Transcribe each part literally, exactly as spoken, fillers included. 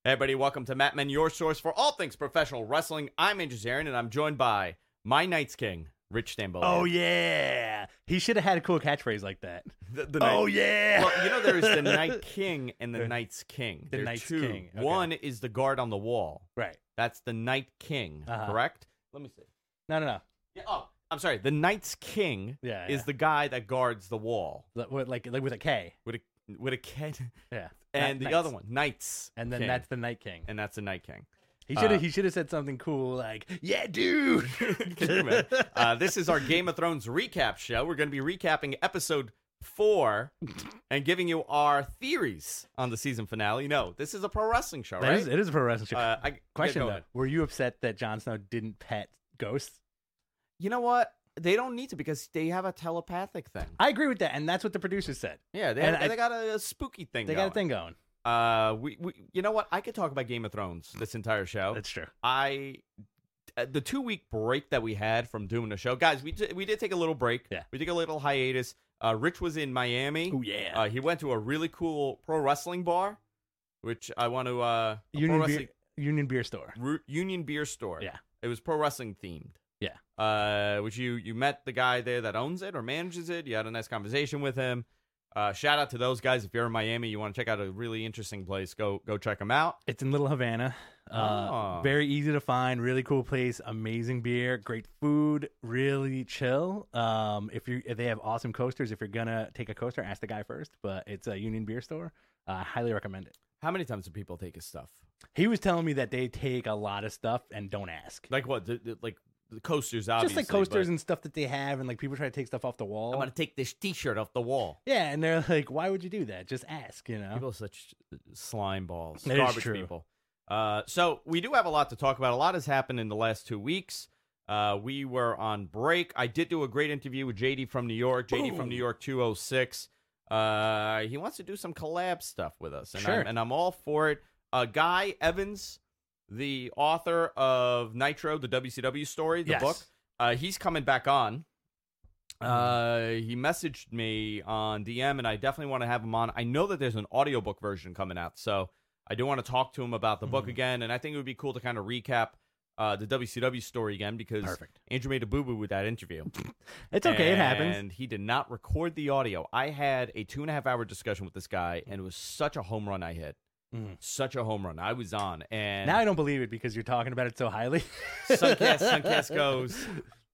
Hey, everybody, welcome to Matt Men, your source for all things professional wrestling. I'm Andrew Zarin, and I'm joined by my Night's King, Rich Stambolian. Oh, yeah. He should have had a cool catchphrase like that. The, the oh, Night- yeah. Well, you know, there's the Night King and the Night's King. The They're Night's two. King, okay. One is the guard on the wall. Right. That's the Night King, Uh-huh. correct? Let me see. No, no, no. Yeah, oh, I'm sorry. The Night's King Yeah, is yeah. the guy that guards the wall. Like, with- like, like with a K. With a, with a K. Yeah. And Knights. the other one, Knights. And then King. that's the Night King. And that's the Night King. He should have Uh, he should have said something cool like, yeah, dude. Can you imagine? uh, this is our Game of Thrones recap show. We're going to be recapping episode four and giving you our theories on the season finale. No, this is a pro wrestling show, That right? is- it is a pro wrestling show. Uh, I, Question, yeah, go though. ahead. Were you upset that Jon Snow didn't pet ghosts? You know what? They don't need to because they have a telepathic thing. I agree with that, and that's what the producers said. Yeah, they, And have, I- they got a, a spooky thing They going. got a thing going. Uh, we, we, you know what? I could talk about Game of Thrones this entire show. That's true. I uh, the two week break that we had from doing the show, guys. We did, we did take a little break. Yeah. We took a little hiatus. Uh, Rich was in Miami. Oh, yeah. Uh, he went to a really cool pro wrestling bar, which I want to uh a Union, pro beer, wrestling Union Beer Store. Ru- Union Beer Store. Yeah. It was pro wrestling themed. Yeah. Uh, which you you met the guy there that owns it or manages it. You had a nice conversation with him. Uh, shout out to those guys. If you're in Miami, you want to check out a really interesting place, go go check them out. It's in Little Havana. Uh, Oh. Very easy to find. Really cool place. Amazing beer. Great food. Really chill. Um, if you if they have awesome coasters. If you're gonna take a coaster, ask the guy first. But it's a Union Beer Store. I uh, highly recommend it. How many times do people take his stuff? He was telling me that they take a lot of stuff and don't ask. Like what? The, the- like the coasters, obviously. Just like coasters but and stuff that they have, and like people try to take stuff off the wall. I'm gonna take this T-shirt off the wall. Yeah, and they're like, "Why would you do that? Just ask." You know. People are such slime balls, That is garbage true. people. Uh, so we do have a lot to talk about. A lot has happened in the last two weeks. Uh, we were on break. I did do a great interview with J D from New York. J D from Boom. New York two oh six. Uh, he wants to do some collab stuff with us, and, Sure. I'm, and I'm all for it. Uh, Guy Evans, the author of Nitro, the W C W story, the Yes. book, uh, he's coming back on. Uh, he messaged me on D M, and I definitely want to have him on. I know that there's an audiobook version coming out, so I do want to talk to him about the book Mhm. again, and I think it would be cool to kind of recap uh, the W C W story again because Perfect. Andrew made a boo-boo with that interview. It's okay. It happens. And he did not record the audio. I had a two and a half hour discussion with this guy, and it was such a home run I hit. Mhm. Such a home run. I was on, and Now I don't believe it because you're talking about it so highly. Suncast, Suncast goes,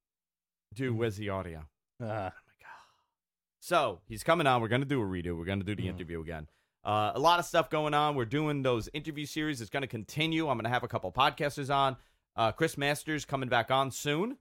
dude, where's the audio? Uh, Oh my god! So he's coming on. We're gonna do a redo. We're gonna do the Mhm. interview again. Uh, a lot of stuff going on. We're doing those interview series. It's gonna continue. I'm gonna have a couple podcasters on. Uh, Chris Masters coming back on soon.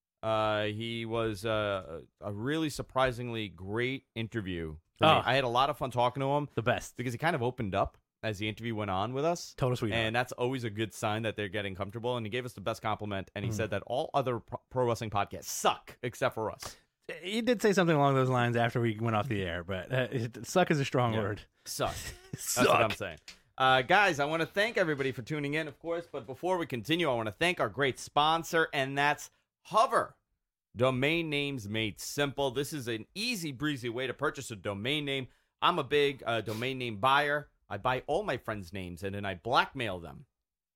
Uh, he was uh, a really surprisingly great interview. for me. Oh. I had a lot of fun talking to him the best. because he kind of opened up as the interview went on with us. Total sweetheart. And that's always a good sign that they're getting comfortable. And he gave us the best compliment. And he Mhm. said that all other pro, pro wrestling podcasts suck except for us. He did say something along those lines after we went off the air, but uh, it, suck is a strong Yeah. word. Suck. That's Suck. what I'm saying. Uh, guys, I want to thank everybody for tuning in, of course. But before we continue, I want to thank our great sponsor, and that's Hover. Domain names made simple. This is an easy breezy way to purchase a domain name. I'm a big uh, domain name buyer. I buy all my friends' names, and then I blackmail them.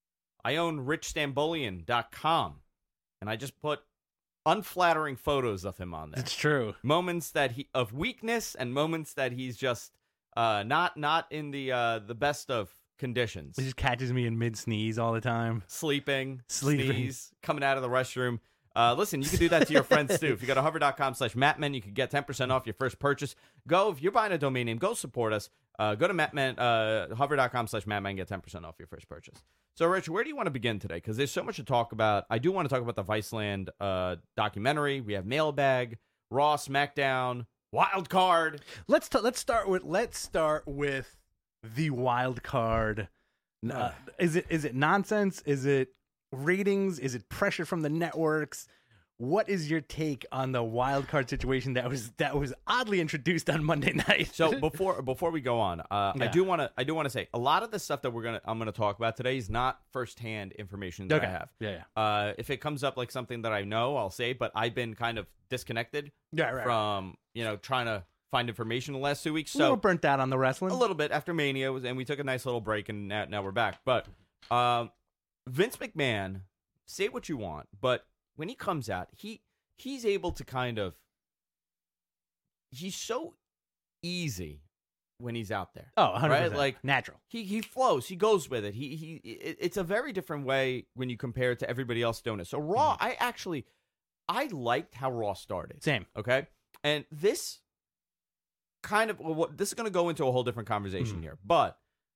I own rich stambolian dot com, and I just put unflattering photos of him on there. It's true. Moments that he of weakness and moments that he's just uh not not in the uh the best of conditions. He just catches me in mid sneeze all the time. Sleeping, Sleeping. sneeze, coming out of the restroom. Uh, listen, you can do that to your friends too. If you go to hover dot com slash Mattmen, you can get ten percent off your first purchase. Go, if you're buying a domain name, go support us. Uh, go to Mattmen, uh, hover dot com slash Mattmen, get ten percent off your first purchase. So, Rich, where do you want to begin today? Because there's so much to talk about. I do want to talk about the Viceland uh, documentary. We have Mailbag, Raw, SmackDown, Wild Card. Let's t- let's start with let's start with the wild card. Uh, Uh. is it is it nonsense? Is it ratings? Is it pressure from the networks? What is your take on the wild card situation that was that was oddly introduced on Monday night? So before before we go on, uh, I Yeah. do want to I do want to say a lot of the stuff that we're gonna I'm gonna talk about today is not firsthand information that okay, I have. yeah, yeah, Uh, if it comes up like something that I know, I'll say. But I've been kind of disconnected yeah, right. from you know trying to find information the last two weeks. A little So burnt out on the wrestling. a little bit after Mania, was, and we took a nice little break, and now, now we're back. But um, Vince McMahon, say what you want, but when he comes out, he he's able to kind of he's so easy when he's out there. Oh, one hundred percent. Right? Like natural. He he flows. He goes with it. He he. It, it's a very different way when you compare it to everybody else doing it. So Raw, Mm-hmm. I actually, I liked how Raw started. Same. Okay, and this kind of well, what this is going to go into a whole different conversation Mhm. here, but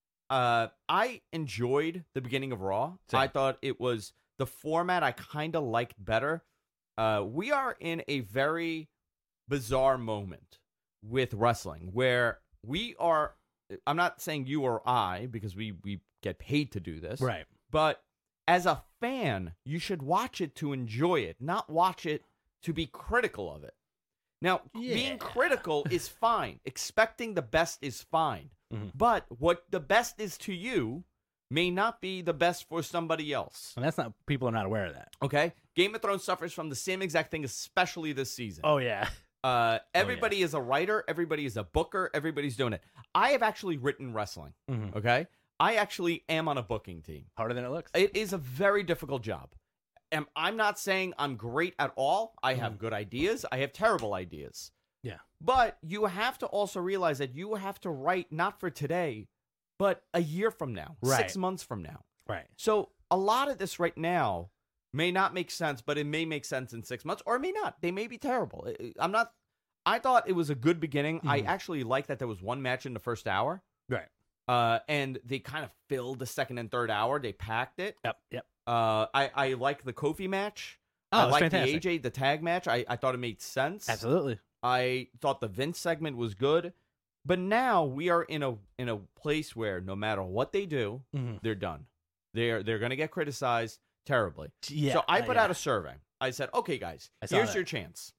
uh, I enjoyed the beginning of Raw. Same. I thought it was the format I kind of liked better. Uh, we are in a very bizarre moment with wrestling where we are. I'm not saying you or I, because we we get paid to do this, Right. but as a fan, you should watch it to enjoy it, not watch it to be critical of it. Now, Yeah. being critical is fine. Expecting the best is fine. Mhm. But what the best is to you may not be the best for somebody else. And that's not, people are not aware of that. Okay? Game of Thrones suffers from the same exact thing, especially this season. Oh, yeah. Uh, everybody is a writer. Everybody is a booker. Everybody's doing it. I have actually written wrestling. Mhm. Okay? I actually am on a booking team. Harder than it looks. It is a very difficult job. And I'm not saying I'm great at all. I have Mhm. good ideas. I have terrible ideas. Yeah. But you have to also realize that you have to write not for today, but a year from now, Right. six months from now. Right. So a lot of this right now may not make sense, but it may make sense in six months, or it may not. They may be terrible. I- I- I'm not. I thought it was a good beginning. I Mhm. actually liked that there was one match in the first hour. Right. Uh, and they kind of filled the second and third hour. They packed it. Yep. Yep. Uh, I I like the Kofi match. Oh, I it's like fantastic. the A J the tag match. I, I thought it made sense. Absolutely. I thought the Vince segment was good, but now we are in a in a place where no matter what they do, Mhm. they're done. They're they're going to get criticized terribly. Yeah. so I uh, put yeah. out a survey. I said, okay, guys, I saw here's that. your chance.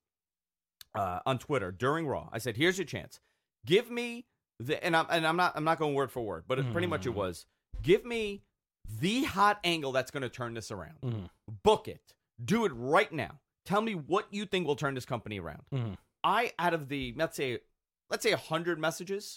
Uh, on Twitter during Raw, I said, here's your chance. Give me the and I'm and I'm not I'm not going word for word, but it, pretty much it Mhm. was give me the hot angle that's going to turn this around. Mhm. Book it. Do it right now. Tell me what you think will turn this company around. Mhm. I out of the let's say let's say a hundred messages,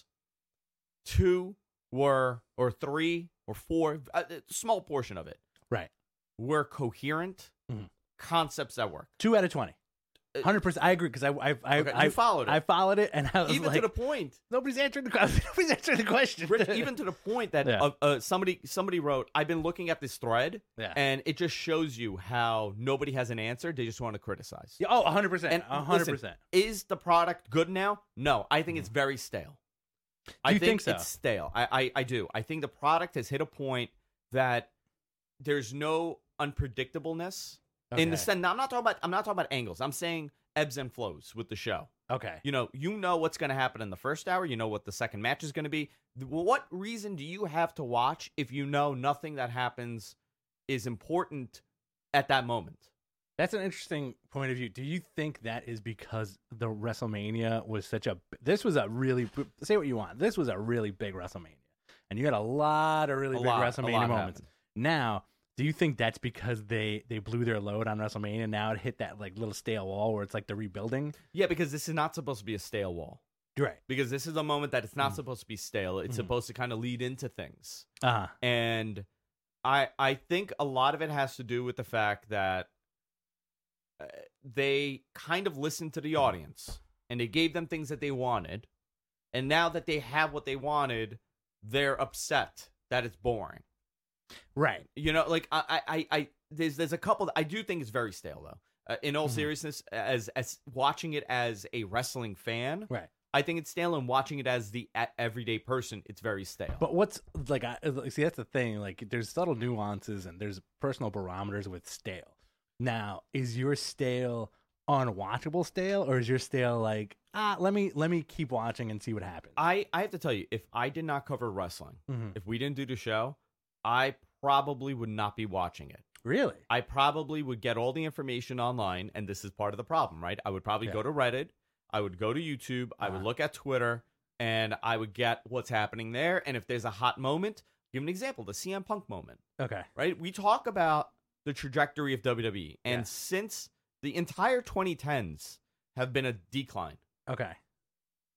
two were or three or four, a, a small portion of it Right. were coherent Mhm. concepts that work. Two out of twenty. Uh, Hundred percent. I agree because I I I, Okay, I you followed it. I followed it, and I was even like, to the point, nobody's answering the question. Nobody's answering the question. Rich, even to the point that Yeah. uh, uh, somebody somebody wrote, "I've been looking at this thread, yeah. and it just shows you how nobody has an answer. They just want to criticize." Yeah, oh, one hundred percent. And one hundred listen, percent. Is the product good now? No, I think it's very stale. I you think, think so? it's stale. I, I I do. I think the product has hit a point that there's no unpredictableness in the Okay. sense. Now, I'm not talking about. I'm not talking about angles. I'm saying ebbs and flows with the show. Okay. You know, you know what's going to happen in the first hour. You know what the second match is going to be. What reason do you have to watch if you know nothing that happens is important at that moment? That's an interesting point of view. Do you think that is because the WrestleMania was such a this was a really say what you want. This was a really big WrestleMania. And you had a lot of really A big lot- a WrestleMania lot moments. happened. Now, do you think that's because they they blew their load on WrestleMania? Now it hit that like little stale wall where it's like the rebuilding? Yeah, because this is not supposed to be a stale wall. Right. Because this is a moment that it's not Mm. supposed to be stale. It's Mhm. supposed to kind of lead into things. Uh-huh. And I I think a lot of it has to do with the fact that uh, they kind of listened to the audience and they gave them things that they wanted. And now that they have what they wanted, they're upset that it's boring. Right. You know, like I, I, I, I there's there's a couple that I do think is very stale though. Uh, in all Mhm. seriousness, as as watching it as a wrestling fan, Right. I think it's stale, and watching it as the a- everyday person, it's very stale. But what's like I like, see that's the thing, like there's subtle nuances and there's personal barometers with stale. Now, is your stale unwatchable stale or is your stale like, ah, let me let me keep watching and see what happens? I, I have to tell you, if I did not cover wrestling, Mhm. if we didn't do the show, I probably would not be watching it. Really? I probably would get all the information online, and this is part of the problem, right? I would probably Yeah. go to Reddit, I would go to YouTube, I would Uh-huh. look at Twitter, and I would get what's happening there. And if there's a hot moment, give an example, the C M Punk moment, Okay. right? We talk about the trajectory of W W E, and Yeah. since the entire twenty tens have been a decline. Okay.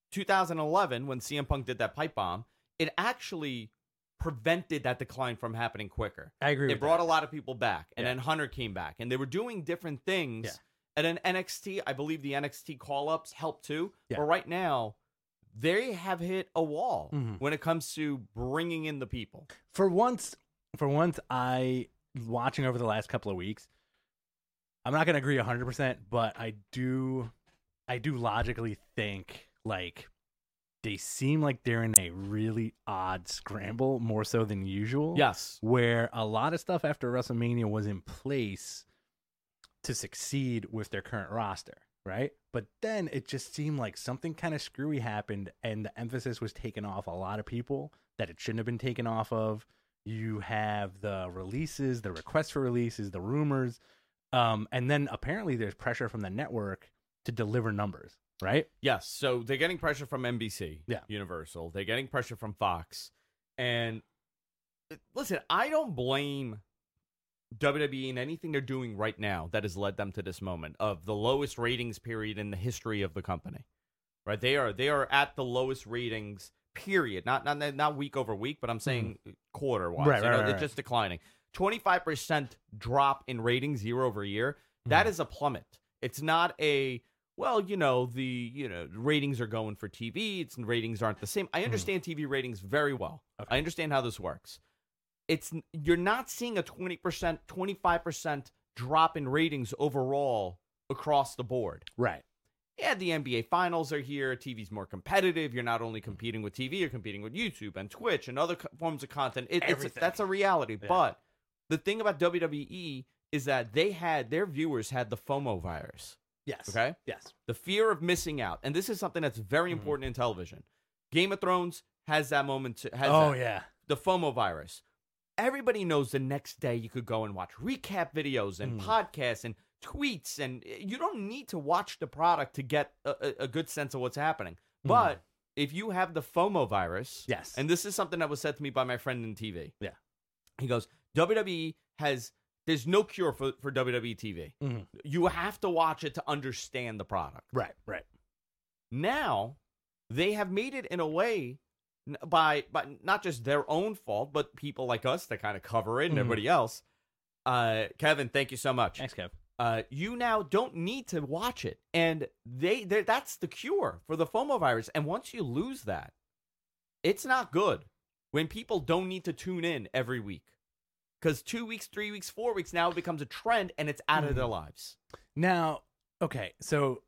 two thousand eleven, when C M Punk did that pipe bomb, it actually prevented that decline from happening quicker. I agree. It with brought that. a lot of people back, and Yeah. then Hunter came back, and they were doing different things. Yeah. And then N X T, I believe the N X T call-ups helped too. Yeah. But right now, they have hit a wall Mhm. when it comes to bringing in the people. For once, for once, I watching over the last couple of weeks. I'm not gonna agree one hundred percent, but I do, I do logically think like they seem like they're in a really odd scramble, more so than usual. Yes. Where a lot of stuff after WrestleMania was in place to succeed with their current roster, right? But then it just seemed like something kind of screwy happened, and the emphasis was taken off a lot of people that it shouldn't have been taken off of. You have the releases, the requests for releases, the rumors, um, and then apparently there's pressure from the network to deliver numbers, right? Yes. So they're getting pressure from N B C, Yeah. Universal. They're getting pressure from Fox. And listen, I don't blame W W E in anything they're doing right now that has led them to this moment of the lowest ratings period in the history of the company. Right? They are they are at the lowest ratings period. Not not not week over week, but I'm saying mm. quarter wise. Right, you right, know, right, it's just declining. twenty-five percent drop in ratings year over year. Mm. That is a plummet. It's not a well, you know, the you know ratings are going for T V. It's ratings aren't the same. I understand mm. T V ratings very well. Okay. I understand how this works. It's you're not seeing a twenty percent, twenty-five percent drop in ratings overall across the board. Right. Yeah, the N B A Finals are here. T V's more competitive. You're not only competing with T V, you're competing with YouTube and Twitch and other co- forms of content. It, it's a, that's a reality. Yeah. But the thing about W W E is that they had their viewers had the FOMO virus. Yes. Okay? Yes. The fear of missing out. And this is something that's very mm-hmm. important in television. Game of Thrones has that moment. To, has oh, that, yeah. The FOMO virus. Everybody knows the next day you could go and watch recap videos and mm. podcasts and tweets, and you don't need to watch the product to get a, a good sense of what's happening. Mm. But if you have the FOMO virus, yes, and this is something that was said to me by my friend in T V. Yeah. He goes, W W E has, there's no cure for, for W W E T V. Mm-hmm. You have to watch it to understand the product. Right, right. Now, they have made it in a way by, by not just their own fault, but people like us that kind of cover it and mm-hmm. everybody else. Uh, Kevin, thank you so much. Thanks, Kev. Uh, you now don't need to watch it, and they that's the cure for the FOMO virus. And once you lose that, it's not good when people don't need to tune in every week, because two weeks, three weeks, four weeks now it becomes a trend, and it's out mm. of their lives. Now, okay, so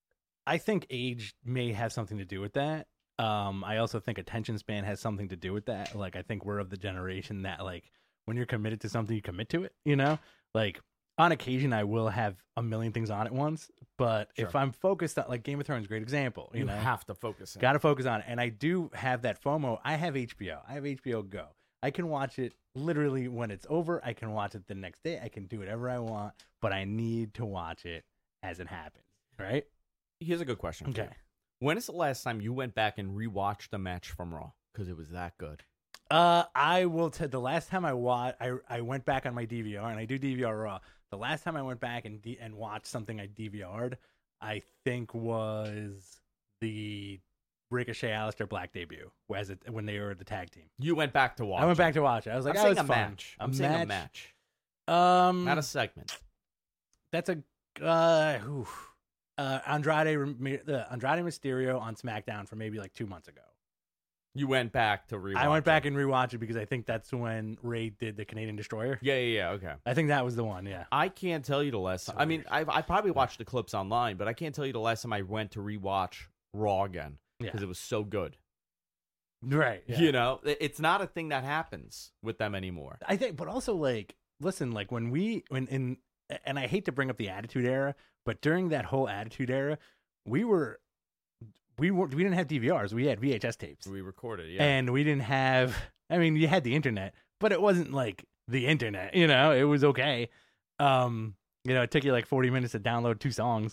I think age may have something to do with that. Um, I also think attention span has something to do with that. Like, I think we're of the generation that, like, when you're committed to something, you commit to it. You know, like. On occasion, I will have a million things on at once, but sure. if I'm focused on, like Game of Thrones, great example. You, you know, have to focus. Got to focus on it, and I do have that FOMO. I have H B O. I have H B O Go. I can watch it literally when it's over. I can watch it the next day. I can do whatever I want, but I need to watch it as it happens. Right? Here's a good question. Okay. When is the last time you went back and rewatched a match from Raw because it was that good? Uh, I will tell. The last time I watched, I I went back on my D V R, and I do D V R Raw. The last time I went back and D- and watched something I D V R'd, I think was the Ricochet Aleister Black debut, as it, when they were the tag team. You went back to watch. I went it. back to watch it. I was like, I'm "Oh, it's a fun." match. I'm a saying match? a match. Um, not a segment. That's a uh, oof. uh Andrade uh, Andrade Mysterio on SmackDown from maybe like two months ago. You went back to rewatch I went back it. and rewatched it because I think that's when Ray did the Canadian Destroyer. Yeah, yeah, yeah. Okay. I think that was the one. Yeah. I can't tell you the last time. I mean, I I probably watched the clips online, but I can't tell you the last time I went to rewatch Raw again because yeah. it was so good. Right. Yeah. You know, it's not a thing that happens with them anymore. I think, but also like, listen, like when we when in and I hate to bring up the Attitude Era, but during that whole Attitude Era, we were. We were, we didn't have D V Rs. We had V H S tapes. We recorded, yeah. And we didn't have, I mean, you had the internet, but it wasn't like the internet, you know? It was okay. Um, you know, it took you like forty minutes to download two songs.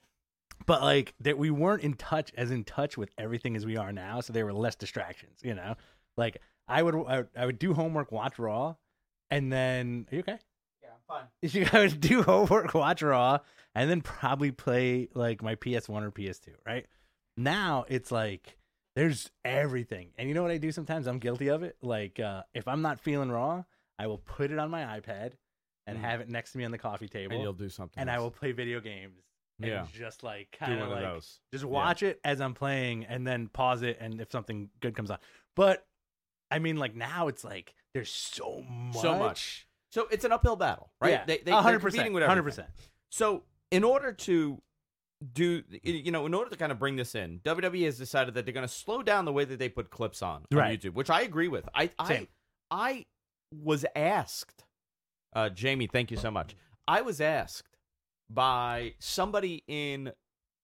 But like, that we weren't in touch, as in touch with everything as we are now, so there were less distractions, you know? Like, I would I would, I would do homework, watch Raw, and then, are you okay? Yeah, I'm fine. I would do homework, watch Raw, and then probably play like my P S one or P S two, right? Now it's like there's everything. And you know what I do sometimes? I'm guilty of it. Like uh, if I'm not feeling Raw, I will put it on my iPad and mm. have it next to me on the coffee table. And you'll do something. And else. I will play video games. And yeah. just like kind of like those. just watch yeah. it as I'm playing and then pause it. And if something good comes on. But I mean, like now it's like there's so much. So much. So it's an uphill battle, right? Yeah. They, they, one hundred percent. They're competing with everything. one hundred percent. So in order to do, you know, in order to kind of bring this in, W W E has decided that they're going to slow down the way that they put clips on, on right. YouTube, which I agree with. I Same. I, I was asked, uh, Jamie, thank you so much. I was asked by somebody in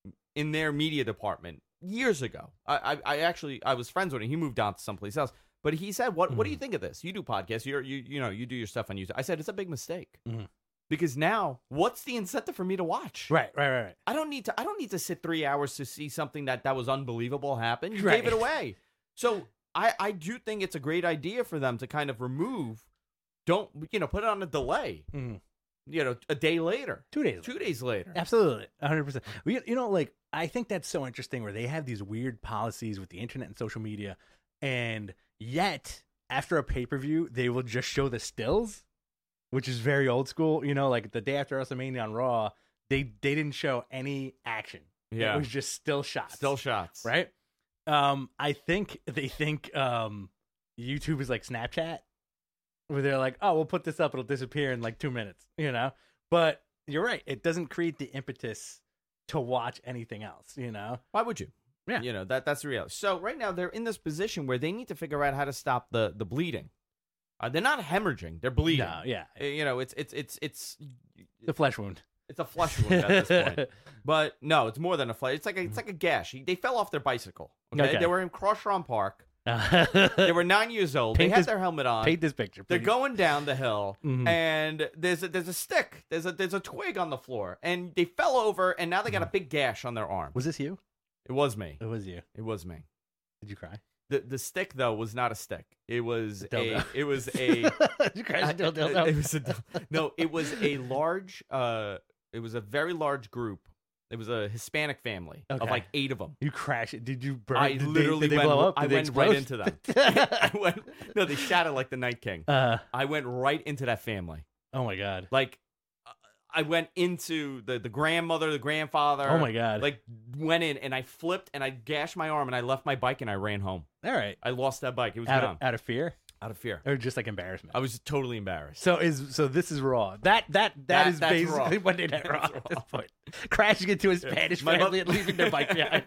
in their media department years ago. I, I, I actually I was friends with him. He moved on to someplace else. But he said, "What mm-hmm. what do you think of this? You do podcasts. You're you you know you do your stuff on YouTube." I said, "It's a big mistake mm-hmm. because now what's the incentive for me to watch? Right, right, right, right. I don't need to. I don't need to sit three hours to see something that that was unbelievable happen. You right. gave it away. So I I do think it's a great idea for them to kind of remove. Don't you know? Put it on a delay. Mm-hmm. You know, a day later, two days, two later. days later. Absolutely, one hundred percent. We you know like I think that's so interesting where they have these weird policies with the internet and social media, and yet. After a pay-per-view, they will just show the stills, which is very old school. You know, like the day after WrestleMania on Raw, they they didn't show any action. Yeah. It was just still shots. Still shots. Right? Um, I think they think um, YouTube is like Snapchat, where they're like, oh, we'll put this up, it'll disappear in like two minutes, you know? But you're right. It doesn't create the impetus to watch anything else, you know? Why would you? Yeah. You know, that that's the reality. So right now they're in this position where they need to figure out how to stop the, the bleeding. Uh, they're not hemorrhaging, they're bleeding. No, yeah. Uh, You know, it's it's it's it's the flesh wound. It's a flesh wound at this point. But no, it's more than a flesh. It's like a, it's like a gash. They fell off their bicycle. Okay. Okay. They were in Crossrun Park. They were nine years old. Paint they had this, their helmet on. Paint this picture, please. They're going down the hill, mm-hmm. and there's a, there's a stick. There's a there's a twig on the floor, and they fell over, and now they got a big gash on their arm. Was this you? It was me. It was you. It was me. Did you cry? The the stick though was not a stick. It was a. Dildo. It was a. Did you cry? Dildo, dildo. It was a. No, it was a large. Uh, it was a very large group. It was a Hispanic family Okay. of like eight of them. You crashed it. Did you burn? I did literally they, did they went. blow up? Did I they went explode? right into them. I went. No, they shattered like the Night King. Uh, I went right into that family. oh my god. Like, uh, I went into the the grandmother, the grandfather. Oh my god. Like, went in and I flipped and I gashed my arm and I left my bike and I ran home. All right. I lost that bike. It was Out gone. of, out of fear, Out of fear. or just like embarrassment. I was totally embarrassed. So is so this is Raw. That that that, That- is that's basically Raw. Monday Night Raw That's at this Raw. point. Crashing into a Spanish My family mo- and leaving their bike behind.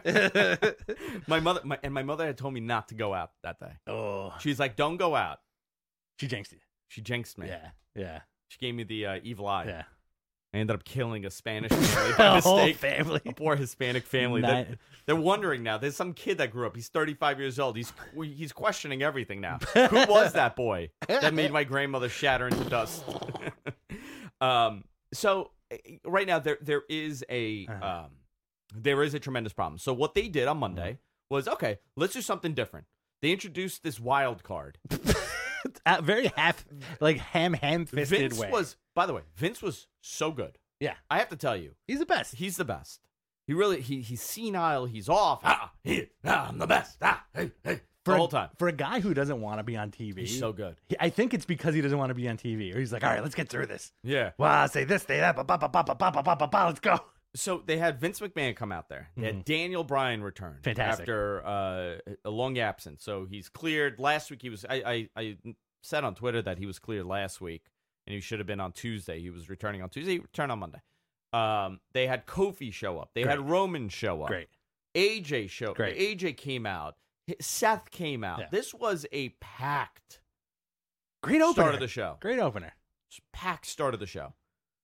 my mother my, and my mother had told me not to go out that day. Oh, She's like, "Don't go out." she jinxed you. She jinxed me. Yeah, yeah, She gave me the uh, evil eye. yeah. I ended up killing a Spanish family by A whole mistake. family. A poor Hispanic family. Ni- They're, they're wondering now. There's some kid that grew up. He's thirty-five years old. He's he's questioning everything now. Who was that boy that made my grandmother shatter into dust? um. So right now there there is a Uh-huh. um there is a tremendous problem. So what they did on Monday was, okay, let's do something different. They introduced this wild card. Uh, very half, like ham ham fisted Vince way. was, by the way, Vince was so good. Yeah. I have to tell you, He's the best. he's the best. He really he he's senile. He's off. Ah, he, ah, I'm the best. Ah, hey, hey. For The a- whole time. For a guy who doesn't want to be on T V, He's so good. he- I think it's because he doesn't want to be on T V, or he's like, all right, let's get through this. Yeah. Wow, say this, say that, ba ba ba ba ba ba ba ba ba ba. Let's go. So they had Vince McMahon come out there. They had Daniel Bryan return Fantastic. after uh, a long absence. So he's cleared. Last week he was. I, I I said on Twitter that he was cleared last week, and he should have been on Tuesday. He was returning on Tuesday. He returned on Monday. Um, they had Kofi show up. They Great. had Roman show up. Great. A J show. Great. A J came out. Seth came out. Yeah. This was a packed Great opener. start of the show. Great opener. Packed start of the show.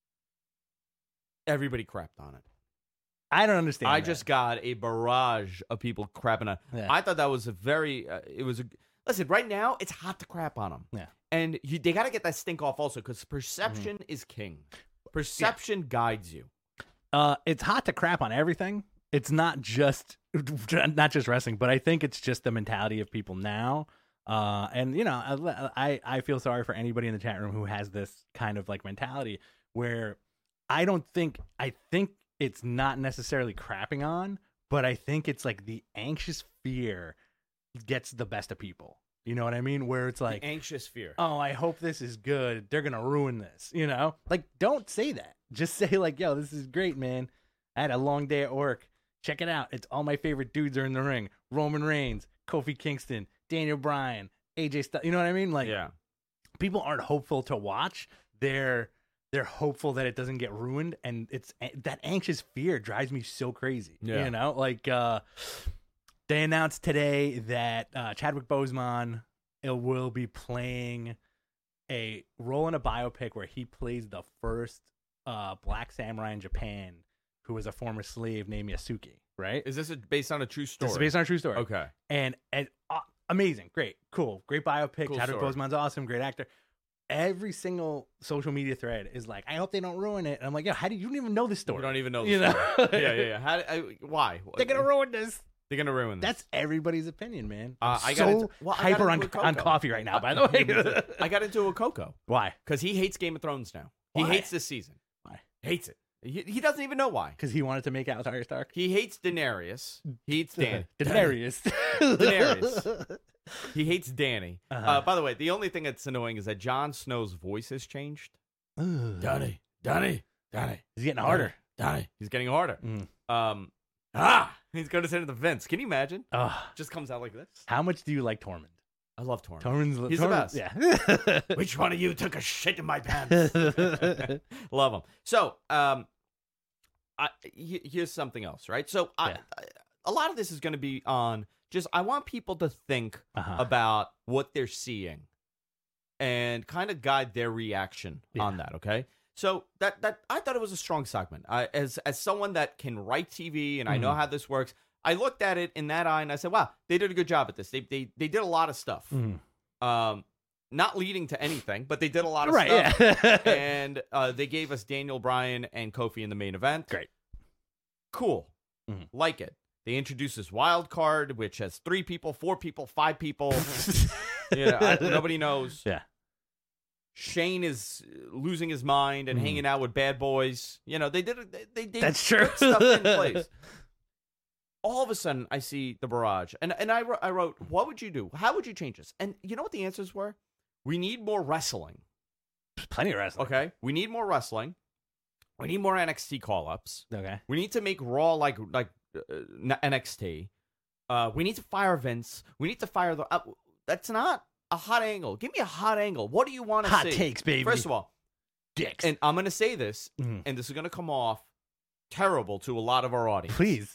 Everybody crapped on it. I don't understand. I that. just got a barrage of people crapping on. Yeah. I thought that was a very. Uh, it was a. Listen, right now it's hot to crap on them. Yeah. And you, they got to get that stink off also because perception Mm-hmm. is king. Perception guides you. Uh, it's hot to crap on everything. It's not just not just wrestling, but I think it's just the mentality of people now. Uh, and you know, I I feel sorry for anybody in the chat room who has this kind of like mentality where I don't think I think it's not necessarily crapping on, but I think it's like the anxious fear gets the best of people. You know what I mean? Where it's like the anxious fear. Oh, I hope this is good. They're gonna ruin this. You know, like don't say that. Just say like, yo, this is great, man. I had a long day at work. Check it out. It's all my favorite dudes are in the ring. Roman Reigns, Kofi Kingston, Daniel Bryan, A J Styles. You know what I mean? Like, yeah. people aren't hopeful to watch. They're they're hopeful that it doesn't get ruined, and it's that anxious fear drives me so crazy. Yeah. You know, like uh, they announced today that uh, Chadwick Boseman it will be playing a role in a biopic where he plays the first uh, black samurai in Japan who was a former slave named Yasuke. Right? Is this a, based on a true story? This is based on a true story. Okay. And and uh, amazing, great, cool, great biopic. Cool Chadwick story. Boseman's awesome, great actor. Every single social media thread is like, I hope they don't ruin it. And I'm like, yo, how do you, you don't even know this story? You don't even know. The You know? story. yeah, yeah, yeah. How, I, why? They're gonna ruin this. They're gonna ruin this. That's everybody's opinion, man. Uh, I'm I got so into, well, I got hyper into on, a on Coco. coffee right now. By the way, I got into a Coco why? because he hates Game of Thrones now. He Why? hates this season. Why? Hates it. He, he doesn't even know why. Because he wanted to make out with Arya Stark. He hates Daenerys. He hates Dan. Daenerys. Daenerys. He hates Danny. Uh-huh. Uh, by the way, the only thing that's annoying is that Jon Snow's voice has changed. Danny, Danny, Danny. He's getting harder. Danny. He's getting harder. Mm. Um, ah, he's going to send it to Vince. Can you imagine? Ugh. Just comes out like this. How much do you like Tormund? I love Tormund. Tormund's He's the Tormund- best. Yeah. Which one of you took a shit in my pants? Love him. So, um, I, he- here's something else, right? So, I, Yeah. I, a lot of this is going to be on just, I want people to think Uh-huh. about what they're seeing and kind of guide their reaction Yeah. on that, okay? So that that I thought it was a strong segment. I, as as someone that can write T V and I know Mhm. how this works, I looked at it in that eye and I said, "Wow, they did a good job at this. They they they did a lot of stuff, Mhm. um, not leading to anything, but they did a lot of Right, stuff." yeah. And uh, they gave us Daniel Bryan and Kofi in the main event. Great. Cool, Mhm. like it. They introduced this wild card, which has three people, four people, five people. you know, I, nobody knows. Yeah. Shane is losing his mind and Mhm. hanging out with bad boys. You know, they did they, they did That's true. put stuff in place. All of a sudden, I see the barrage, and and I wrote, I wrote, what would you do? How would you change this? And you know what the answers were? We need more wrestling. Plenty of wrestling. Okay, we need more wrestling. We need more N X T call ups. Okay. We need to make Raw like like uh, N X T. Uh, we need to fire Vince. We need to fire the. Uh, that's not a hot angle. Give me a hot angle. What do you want to Hot see? takes, baby. First of all, Dicks. and I'm going to say this, Mhm. and this is going to come off terrible to a lot of our audience. Please.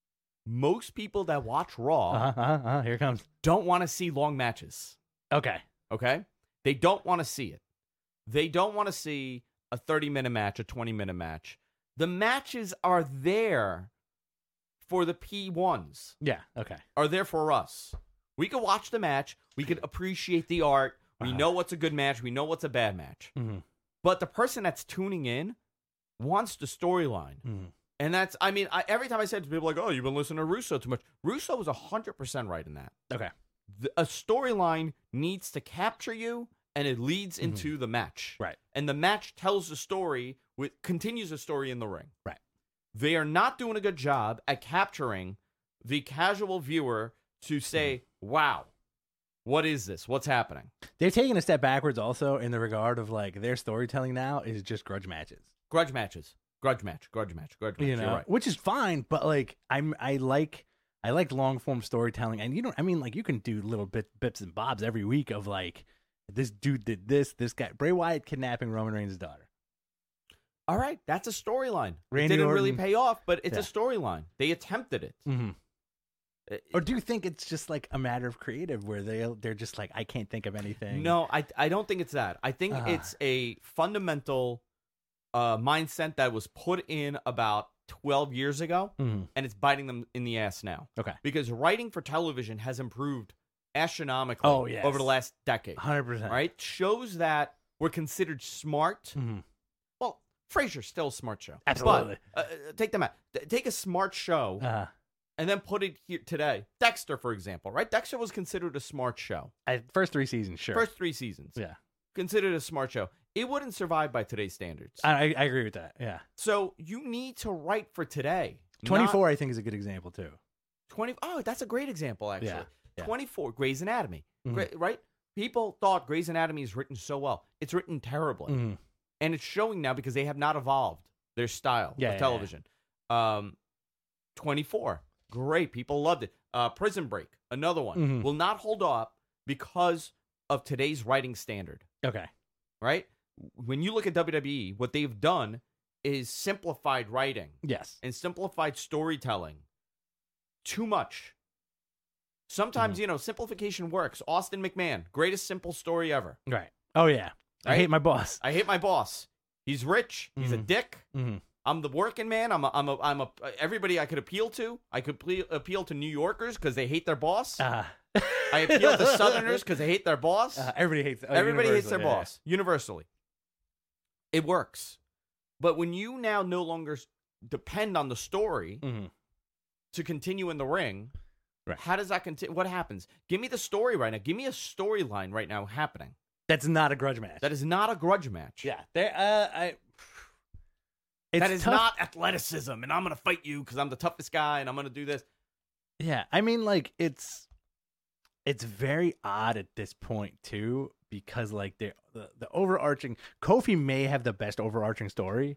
Most people that watch Raw Uh-huh, uh-huh, uh-huh. Here it comes. don't want to see long matches. Okay. Okay? They don't want to see it. They don't want to see a thirty minute match, a twenty minute match. The matches are there for the P ones, Yeah. Okay. are there for us. We could watch the match. We could appreciate the art. We Uh-huh. know what's a good match. We know what's a bad match. Mm-hmm. But the person that's tuning in wants the storyline. Mm-hmm. And that's, I mean, I, every time I said to people like, oh, you've been listening to Russo too much. Russo was one hundred percent right in that. Okay. The, a storyline needs to capture you, and it leads Mhm. into the match. Right. And the match tells the story, with continues the story in the ring. Right. They are not doing a good job at capturing the casual viewer to say, wow, what is this? What's happening? They're taking a step backwards also in the regard of like their storytelling now is just grudge matches. Grudge matches. Grudge match. Grudge match. Grudge match. You know, You're right. which is fine, but like I'm I like I like long form storytelling, and you don't I mean like you can do little bit bips and bobs every week of like this dude did this, this guy Bray Wyatt kidnapping Roman Reigns' daughter. All right, that's a storyline. It Randy didn't really Orton. pay off, but it's Yeah. a storyline. They attempted it. Mm-hmm. Uh, Or do you think it's just like a matter of creative where they they're just like I can't think of anything? No, I I don't think it's that. I think Uh-huh. it's a fundamental uh, mindset that was put in about twelve years ago, Mhm. and it's biting them in the ass now. Okay. Because writing for television has improved astronomically Oh, yes. over the last decade. one hundred percent. Right? Shows that were considered smart. Mhm. Well, Frasier's still a smart show. Absolutely. But, uh, uh, take them out. Th- Take a smart show Uh, and then put it here today. Dexter, for example, right? Dexter was considered a smart show. I, first three seasons, sure. First three seasons. yeah, Considered a smart show. It wouldn't survive by today's standards. I, I agree with that. Yeah. So you need to write for today. twenty-four, I think, is a good example too. twenty Oh, that's a great example, actually. Yeah, yeah. twenty-four, Grey's Anatomy, Mhm. Gra- right? People thought Grey's Anatomy is written so well. It's written terribly. Mhm. And it's showing now because they have not evolved their style Yeah, of yeah, television. Um, twenty-four, great. People loved it. Uh, Prison Break, another one, Mhm. will not hold up because of today's writing standard, Okay. right? When you look at W W E, what they've done is simplified writing Yes. and simplified storytelling too much. Sometimes, Mhm. you know, simplification works. Austin McMahon, greatest simple story ever. Right. Oh yeah. I Right? hate my boss. I hate my boss. He's rich. He's a Mhm. dick. Mhm. I'm the working man. I'm a, I'm a, I'm a, everybody I could appeal to. I could ple- appeal to New Yorkers because they hate their boss. Uh, I appeal to Southerners because they hate their boss. Uh, everybody hates. Oh, Everybody hates their universally, yeah, boss, universally. It works. But when you now no longer s- depend on the story yeah. Mhm. to continue in the ring, Right. how does that continue? What happens? Give me the story right now. Give me a storyline right now happening. That's not a grudge match. That is not a grudge match. yeah. There. Uh, I. It's that is tough. not athleticism, and I'm going to fight you because I'm the toughest guy, and I'm going to do this. Yeah, I mean, like it's it's very odd at this point too, because like the the, the overarching Kofi may have the best overarching story,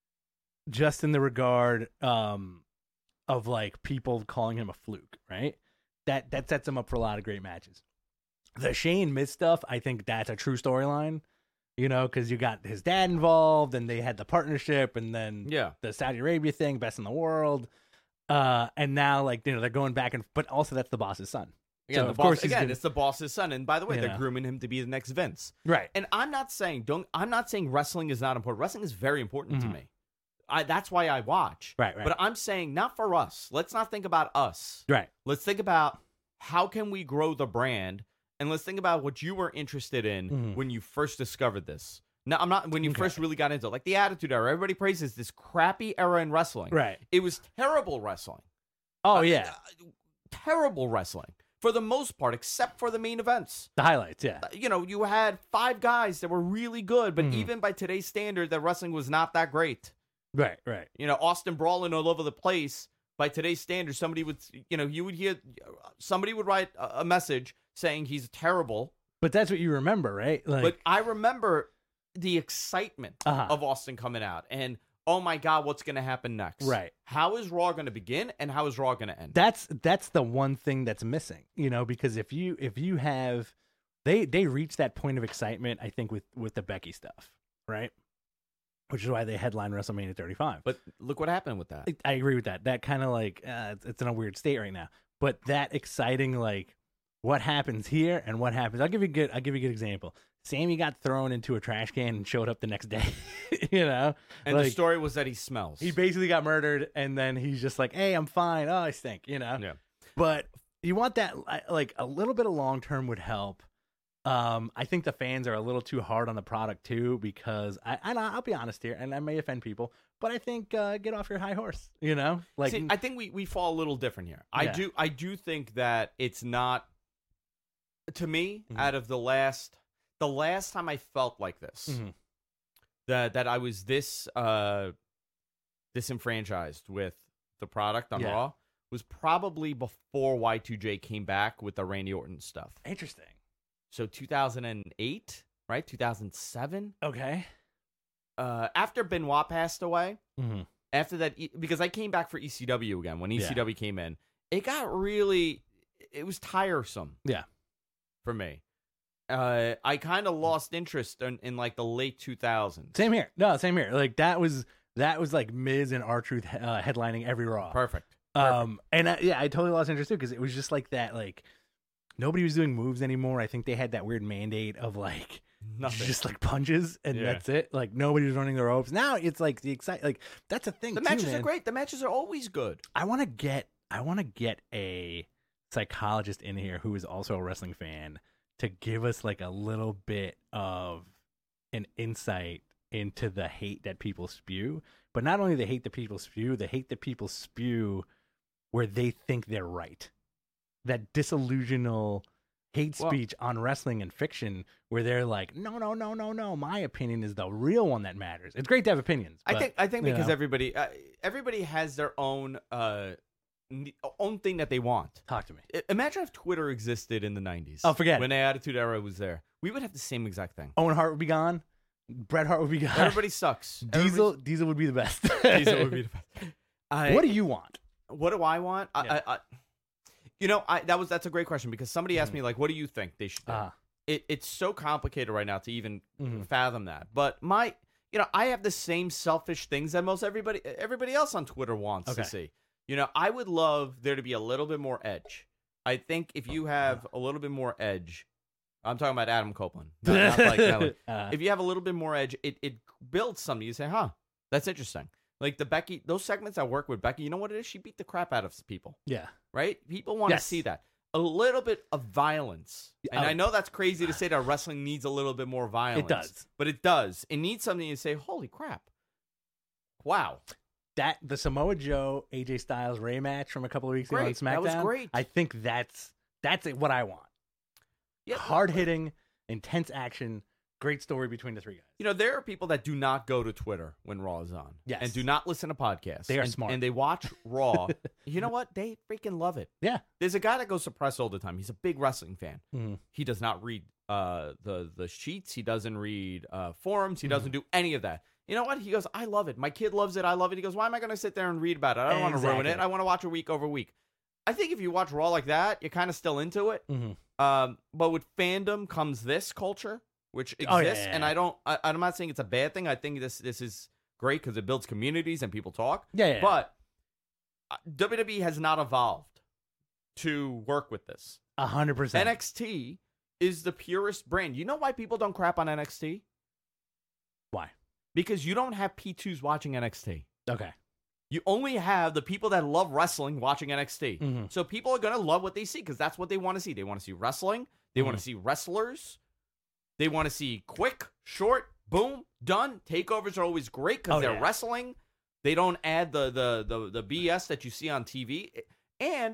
just in the regard um of like people calling him a fluke, right? That that sets him up for a lot of great matches. The Shane Miz stuff, I think that's a true storyline, you know, because you got his dad involved, and they had the partnership, and then Yeah. the Saudi Arabia thing, best in the world. Uh, and now, like, you know, they're going back and, but also that's the boss's son. Again, So, the of boss, course he's again, gonna- it's the boss's son. And by the way, You they're know. grooming him to be the next Vince. Right. And I'm not saying don't. I'm not saying wrestling is not important. Wrestling is very important Mhm. to me. I, that's why I watch. Right, right. But I'm saying not for us. Let's not think about us. Right. Let's think about how can we grow the brand, and let's think about what you were interested in Mhm. when you first discovered this. Now, I'm not when you Okay. first really got into it, like the Attitude Era. Everybody praises this crappy era in wrestling. Right. It was terrible wrestling. Oh, Uh, yeah. uh, terrible wrestling for the most part, except for the main events. The highlights, yeah. You know, you had five guys that were really good, but Mhm. even by today's standard, that wrestling was not that great. Right, right. You know, Austin brawling all over the place. By today's standards, somebody would, you know, you would hear somebody would write a a message saying he's terrible. But that's what you remember, right? Like, But I remember the excitement Uh-huh. of Austin coming out and, oh my God, what's going to happen next? Right. How is Raw going to begin and how is Raw going to end? that's that's the one thing that's missing, you know, because if you if you have they they reach that point of excitement, I think, with with the Becky stuff, right? Which is why they headline WrestleMania thirty-five. But look what happened with that. I, I agree with that. That kind of like uh, it's, it's in a weird state right now. But that exciting, like what happens here and what happens. I'll give you a good. I'll give you a good example. Sammy got thrown into a trash can and showed up the next day. you know, And like, the story was that he smells. he basically got murdered, and then he's just like, "Hey, I'm fine. Oh, I stink." You know. Yeah. But you want that, like a little bit of long term would help. Um, I think the fans are a little too hard on the product too, because I, and I'll be honest here, and I may offend people, but I think uh, get off your high horse. You know, like See, I think we, we fall a little different here. I Yeah. do I do think that it's not, to me, Mhm. out of the last the last time I felt like this, Mhm. that that I was this uh disenfranchised with the product on Yeah. Raw was probably before Y two J came back with the Randy Orton stuff. interesting. So two thousand eight, right? two thousand seven. Okay. Uh, after Benoit passed away, Mm-hmm. after that, E- because I came back for E C W again when Yeah. E C W came in, it got really, it was tiresome. Yeah. For me, uh, I kind of lost interest in, in like the late two thousands. Same here. No, same here. Like that was that was like Miz and R-Truth uh, headlining every Raw. Perfect. Um, and I, yeah, I totally lost interest too, because it was just like that. Like nobody was doing moves anymore. I think they had that weird mandate of like Nothing. just like punches, and Yeah. that's it. Like nobody was running the ropes. Now it's like the excite. Like that's a thing. The too, matches man. are great. The matches are always good. I want to get. I want to get a psychologist in here who is also a wrestling fan to give us like a little bit of an insight into the hate that people spew. But not only the hate that people spew, the hate that people spew where they think they're right. That disillusional hate Well- speech on wrestling and fiction where they're like, no, no, no, no, no. My opinion is the real one that matters. It's great to have opinions. I but, think I think you because know. everybody uh, everybody has their own uh n- own thing that they want. Talk to me. I- Imagine if Twitter existed in the nineties. Oh, forget it. when the Attitude Era was there. We would have the same exact thing. Owen Hart would be gone. Bret Hart would be gone. Everybody sucks. Diesel, Diesel would be the best. Everybody's- Diesel would be the best. I, What do you want? What do I want? I, Yeah. I, I, you know, I that was that's a great question because somebody asked Mhm. me like, "What do you think they should do?" Uh, It it's so complicated right now to even Mhm. fathom that. But my, you know, I have the same selfish things that most everybody everybody else on Twitter wants Okay. to see. You know, I would love there to be a little bit more edge. I think if you have a little bit more edge, I'm talking about Adam Copeland. Not, not like that one. uh, If you have a little bit more edge, it, it builds something. You say, huh, that's interesting. Like the Becky, those segments I work with Becky, you know what it is? She beat the crap out of people, yeah. right? People want to Yes. see that. A little bit of violence. And Oh. I know that's crazy to say that wrestling needs a little bit more violence. It does. But it does. It needs something you say, holy crap. Wow. That the Samoa Joe A J Styles Ray match from a couple of weeks ago on Great. SmackDown. That was great. I think that's that's it, what I want. Yeah, Hard hitting, intense action, great story between the three guys. You know, there are people that do not go to Twitter when Raw is on. Yes. And do not listen to podcasts. They are and, smart. And they watch Raw. You know what? They freaking love it. Yeah. There's a guy that goes to press all the time. He's a big wrestling fan. Mhm. He does not read uh, the the sheets. He doesn't read uh, forums. He Mhm. doesn't do any of that. You know what? He goes, I love it. My kid loves it. I love it. He goes, why am I going to sit there and read about it? I don't want to ruin it. Exactly. I want to watch it week over week. I think if you watch Raw like that, you're kind of still into it. Mhm. Um, but with fandom comes this culture, which exists, Oh, yeah, yeah, and yeah. I don't. I, I'm not saying it's a bad thing. I think this this is great because it builds communities and people talk. Yeah, yeah. But uh, W W E has not evolved to work with this. A hundred percent. N X T is the purest brand. You know why people don't crap on N X T? Why? Because you don't have P twos watching N X T. Okay. You only have the people that love wrestling watching N X T. Mhm. So people are going to love what they see because that's what they want to see. They want to see wrestling. They want Mhm. to see wrestlers. They want to see quick, short, boom, done. Takeovers are always great because Oh, they're yeah. wrestling. They don't add the, the, the, the B S that you see on T V. And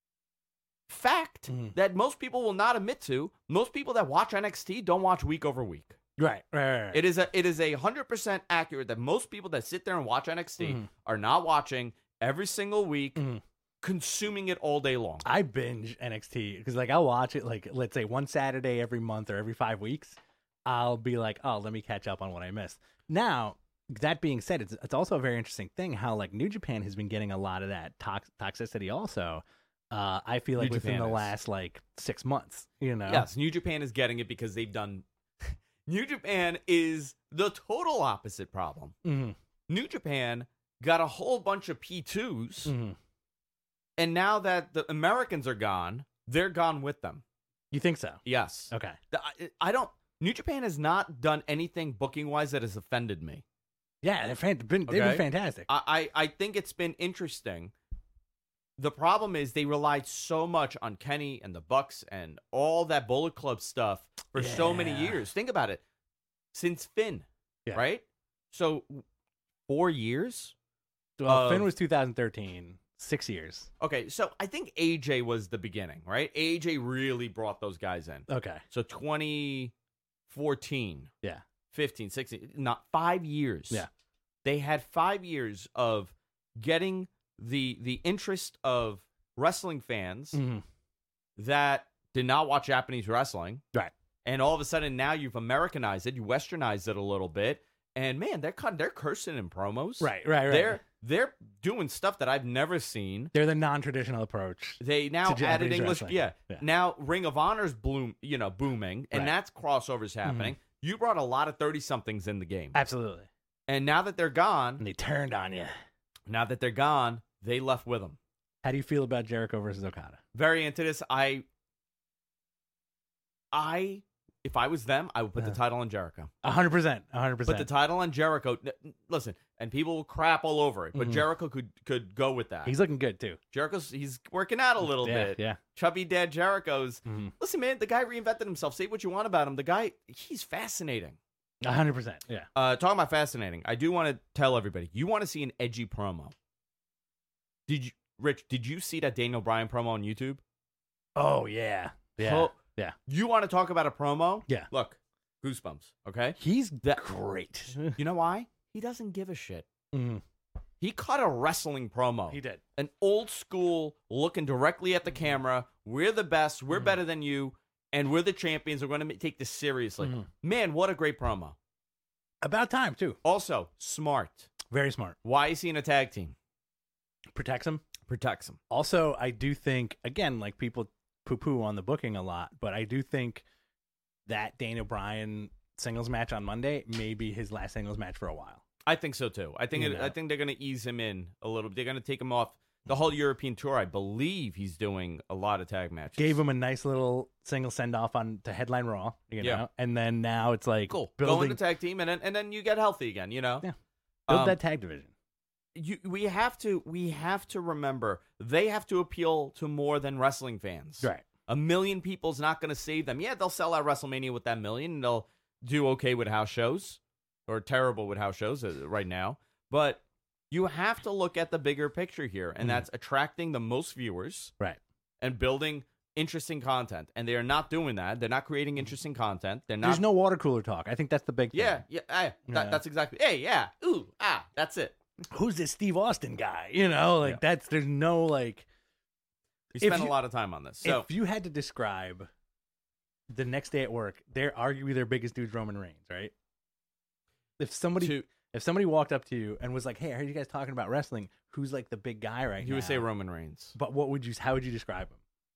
fact Mhm. that most people will not admit to, most people that watch N X T don't watch week over week. Right. Right. Right. right. It is a it is a hundred percent accurate that most people that sit there and watch N X T Mhm. are not watching every single week, Mhm. consuming it all day long. I binge N X T because, like, I'll watch it, like, let's say one Saturday every month or every five weeks. I'll be like, oh, let me catch up on what I missed. Now, that being said, it's, it's also a very interesting thing how, like, New Japan has been getting a lot of that tox- toxicity also. Uh, I feel like New within Japan the is. last, like, six months, you know? Yes, New Japan is getting it because they've done. New Japan is the total opposite problem. Mhm. New Japan got a whole bunch of P twos, Mhm. and now that the Americans are gone, they're gone with them. You think so? Yes. Okay. The- I, I don't. New Japan has not done anything booking wise that has offended me. Yeah, they're fan- been, they've Okay. been fantastic. I, I, I think it's been interesting. The problem is they relied so much on Kenny and the Bucks and all that Bullet Club stuff for so many Yeah. years. Think about it. Since Finn, Yeah. right? So four years? well, of- Finn was two thousand thirteen, six years. Okay, so I think A J was the beginning, right? A J really brought those guys in. Okay. So twenty fourteen, Yeah. fifteen, sixteen, not five years. Yeah. They had five years of getting the the interest of wrestling fans Mhm. that did not watch Japanese wrestling. Right. And all of a sudden now you've Americanized it, you westernized it a little bit, and man, they're cut- they're cursing in promos. Right, right, right. They're they're doing stuff that I've never seen. They're the non-traditional approach. They now To added Japanese English. wrestling. Yeah. Yeah. Now Ring of Honor's bloom, you know, booming, and Right. that's crossovers happening. You brought a lot of thirty somethings in the game. Absolutely. And now that they're gone, And they turned on you. now that they're gone, they left with them. How do you feel about Jericho versus Okada? Very into this. I I if I was them, I would put the Uh. title on Jericho. A hundred percent. A hundred Put percent. the title on Jericho. N- n- Listen, and people will crap all over it, but Mhm. Jericho could could go with that. He's looking good too. Jericho's he's working out a little yeah, bit. Yeah. Chubby dad Jericho's. Mhm. Listen, man, the guy reinvented himself. Say what you want about him. The guy, he's fascinating. A hundred percent. Yeah. Uh, talking about fascinating, I do want to tell everybody, you want to see an edgy promo. Did you, Rich, did you see that Daniel Bryan promo on YouTube? Oh yeah. Yeah. Oh, Yeah. You want to talk about a promo? Yeah. Look, Goosebumps, okay? He's That- great. You know why? He doesn't give a shit. Mhm. He cut a wrestling promo. He did. An old school, looking directly at the camera. We're the best. We're Mhm. better than you. And we're the champions. We're going to take this seriously. Mhm. Man, what a great promo. About time, too. Also, smart. Very smart. Why is he in a tag team? Protects him. Protects him. Also, I do think, again, like people poo-poo on the booking a lot, but I do think that Daniel Bryan singles match on Monday may be his last singles match for a while. I think so too. I think You it, know. I think they're going to ease him in a little bit. They're going to take him off the whole European tour. I believe he's doing a lot of tag matches. Gave him a nice little single send-off on to headline Raw, you know, Yeah. and then now it's like cool. building, Go into tag team, and then and then you get healthy again. You know. Yeah. build Um, that tag division. You, we have to we have to remember they have to appeal to more than wrestling fans. Right. A million people's not going to save them. Yeah, they'll sell out WrestleMania with that million, and they'll do okay with house shows, or terrible with house shows uh, right now. But you have to look at the bigger picture here, and Mhm. that's attracting the most viewers, Right. and building interesting content. And they are not doing that. They're not creating interesting content. They're not. There's no water cooler talk. I think that's the big thing. Yeah, yeah, eh, that, Yeah. that's exactly. Hey, yeah, ooh, ah, that's it. Who's this Steve Austin guy? You know, like Yeah. that's there's no like. We If spent a you- lot of time on this. So If you had to describe the next day at work, they're arguably their biggest dude's Roman Reigns, right? If somebody to, if somebody walked up to you and was like, "Hey, I heard you guys talking about wrestling. Who's like the big guy right he now?" would say Roman Reigns. But what would you? How would you describe him?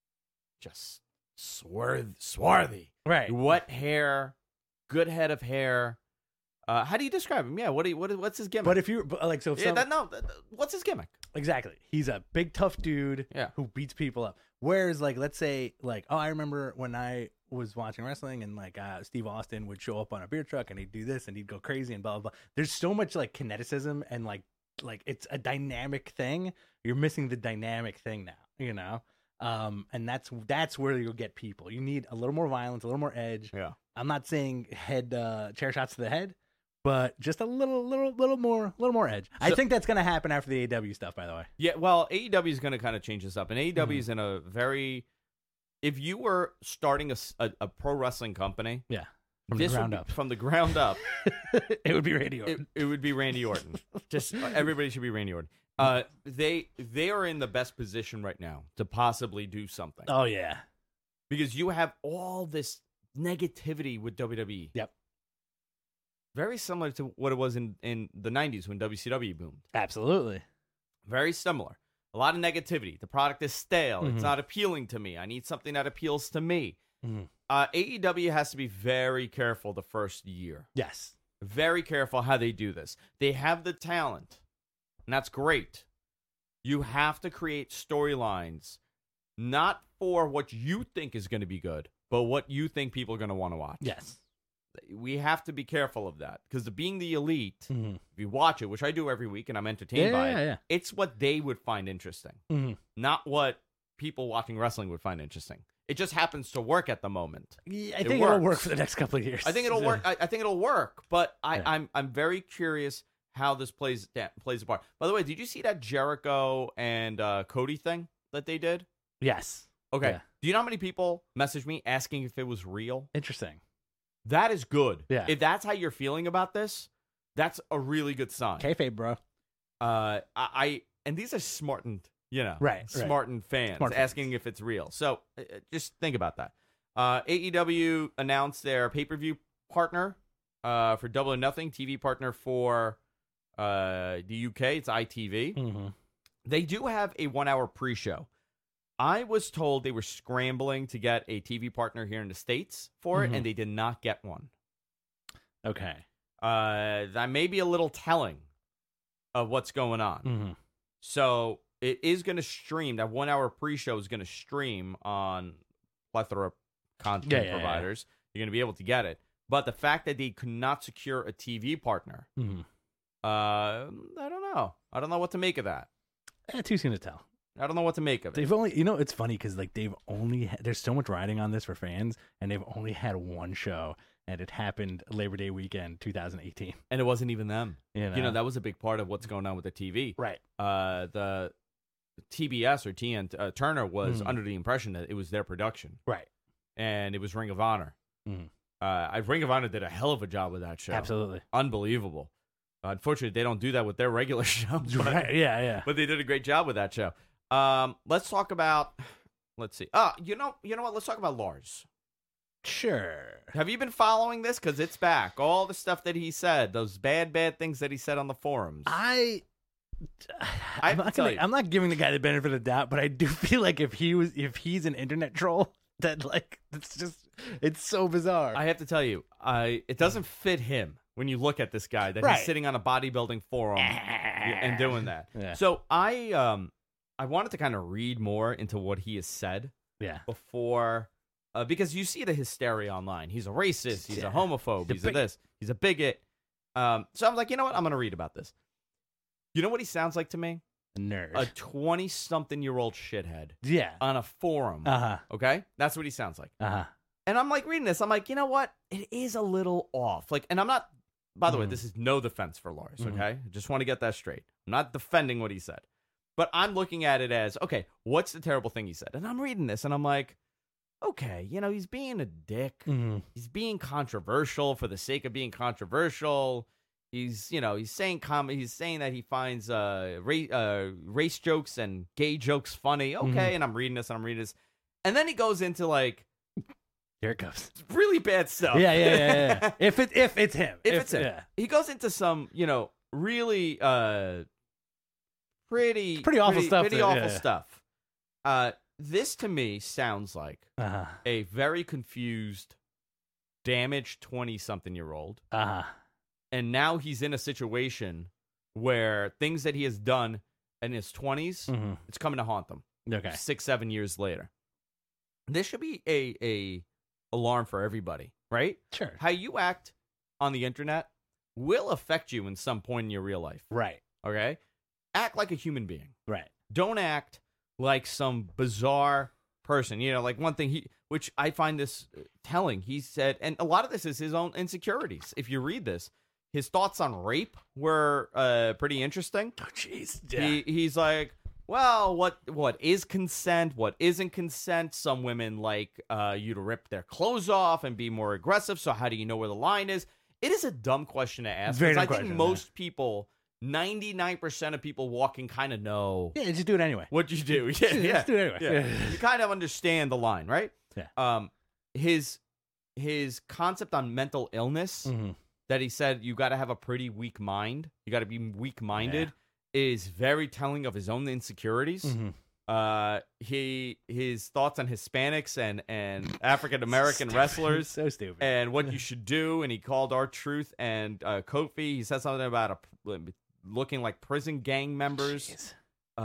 Just swarth, swarthy. Right. Wet hair, good head of hair. Uh, how do you describe him? Yeah, what do you, what what's his gimmick? But if you but like so, if yeah, some- that, no, that- that- what's his gimmick? exactly, he's a big tough dude. Yeah. Who beats people up. Whereas like let's say like oh I remember when I was watching wrestling and like uh, Steve Austin would show up on a beer truck and he'd do this and he'd go crazy and blah blah blah. There's so much like kineticism and like like it's a dynamic thing. You're missing the dynamic thing now, you know. Um, and that's that's where you'll get people. You need a little more violence, a little more edge. Yeah. I'm not saying head uh, chair shots to the head, but just a little, little, little more, little more edge. I So- think that's gonna happen after the A E W stuff. By the way, Yeah, well, A E W is going to kind of change this up. And A E W Mhm. is in a very. If you were starting a, s- a- a pro wrestling company, yeah, from this the would ground be- up, from the ground up, it would be Randy it, Orton. it would be Randy Orton. Just uh, everybody should be Randy Orton. Uh, they they are in the best position right now to possibly do something Oh yeah, because you have all this negativity with W W E. Yep. Very similar to what it was in, in the nineties when W C W boomed. absolutely. Very similar. A lot of negativity. The product is stale. Mhm. It's not appealing to me. I need something that appeals to me. Mhm. Uh, A E W has to be very careful the first year. Yes, Very careful how they do this. They have the talent, and that's great. You have to create storylines, not for what you think is going to be good, but what you think people are going to want to watch. yes. We have to be careful of that because being the elite, Mm-hmm. if you watch it, which I do every week and I'm entertained Yeah, by yeah, it, yeah. it's what they would find interesting, Mhm. not what people watching wrestling would find interesting. It just happens to work at the moment. Yeah, I It think it'll work works. for the next couple of years. I think it'll work. I, I think it'll work, but I, Yeah. I'm I'm very curious how this plays da- plays apart. By the way, did you see that Jericho and uh, Cody thing that they did? Yes. Okay. Yeah. Do you know how many people messaged me asking if it was real? Interesting. That is good. Yeah. If that's how you're feeling about this, that's a really good sign. Kayfabe, bro. Uh, I, I and these are smartened, you know, Right, right. smartened fans Smart fans. asking if it's real. So uh, uh, just think about that. Uh, A E W announced their pay per view partner uh, for Double or Nothing, T V partner for uh, the U K. It's I T V. Mm-hmm. They do have a one hour pre show. I was told they were scrambling to get a T V partner here in the States for Mhm. it, and they did not get one. Okay. Uh, that may be a little telling of what's going on. Mm-hmm. So it is going to stream. That one hour pre show is going to stream on plethora of content Yeah, yeah, yeah. providers. You're going to be able to get it. But the fact that they could not secure a T V partner, Mm-hmm. uh, I don't know. I don't know what to make of that. Eh, too soon to tell. I don't know what to make of it. They've only, you know, it's funny because like they've only ha- there's so much riding on this for fans, and they've only had one show, and it happened Labor Day weekend, two thousand eighteen. And it wasn't even them. You know, You know, that was a big part of what's going on with the T V. right? Uh, the T B S or T N uh, Turner was Mhm. under the impression that it was their production. Right. and it was Ring of Honor. Mhm. Uh, I, Ring of Honor did a hell of a job with that show. Absolutely. Unbelievable. Uh, unfortunately, they don't do that with their regular show. But, Right. Yeah, yeah. but they did a great job with that show. Um, let's talk about. Let's see. Oh, you know, you know what? Let's talk about Lars. Sure. Have you been following this? Because it's back. All the stuff that he said, those bad, bad things that he said on the forums. I. I I'm have to not, tell gonna, you. I'm not giving the guy the benefit of the doubt, but I do feel like if he was, if he's an internet troll, that like it's just, it's so bizarre. I have to tell you, I it doesn't fit him when you look at this guy that Right. he's sitting on a bodybuilding forum and doing that. Yeah. So I um I wanted to kind of read more into what he has said Yeah. before, uh, because you see the hysteria online. He's a racist. He's Yeah. a homophobe. He's He's a a bigot. this. He's a bigot. Um, so I'm like, you know what? I'm gonna read about this. You know what he sounds like to me? Nerd. A twenty-something-year-old shithead yeah. on a forum. Uh huh. Okay, that's what he sounds like. Uh huh. And I'm like reading this. I'm like, you know what? It is a little off. Like, and I'm not. By the way, Mhm. this is no defense for Lars. Mhm. Okay, I just want to get that straight. I'm not defending what he said, but I'm looking at it as, okay, what's the terrible thing he said? And I'm reading this, and I'm like, okay, you know, he's being a dick. Mm-hmm. He's being controversial for the sake of being controversial. He's, you know, he's saying com- He's saying that he finds uh, ra- uh, race jokes and gay jokes funny. Okay, Mhm. and I'm reading this, and I'm reading this, and then he goes into like Here it goes. really bad stuff. Yeah, yeah, yeah, yeah. if it if it's him, If it's him. yeah. He goes into some, you know, really uh, pretty, Pretty awful stuff Pretty there, awful yeah. stuff. Uh, this to me sounds like Uh huh. a very confused, damaged twenty-something-year-old. Uh huh. And now he's in a situation where things that he has done in his twenties, Mm-hmm. it's coming to haunt them Okay. six, seven years later. This should be a, a alarm for everybody, right? Sure. How you act on the internet will affect you in some point in your real life, Right. okay? Act like a human being. Right. Don't act like some bizarre person. You know, like one thing he, which I find this uh, telling, he said, and a lot of this is his own insecurities. If you read this, his thoughts on rape were uh, pretty interesting. Oh, jeez. He he's like, well, what what is consent? What isn't consent? Some women like uh, you to rip their clothes off and be more aggressive. So how do you know where the line is? It is a dumb question to ask. Very Because I dumb think question, most people, ninety-nine percent of people walking kind of know Yeah, just do it anyway. what you do. Yeah, Just yeah. do it anyway. Yeah. You kind of understand the line, right? Yeah. Um, his his concept on mental illness Mm-hmm. that he said you got to have a pretty weak mind. You got to be weak minded. Is very telling of his own insecurities. Mm-hmm. Uh, he his thoughts on Hispanics and and African American wrestlers So stupid. and what you should do. And he called R-Truth and uh, Kofi. He said something about a, looking like prison gang members. Jeez.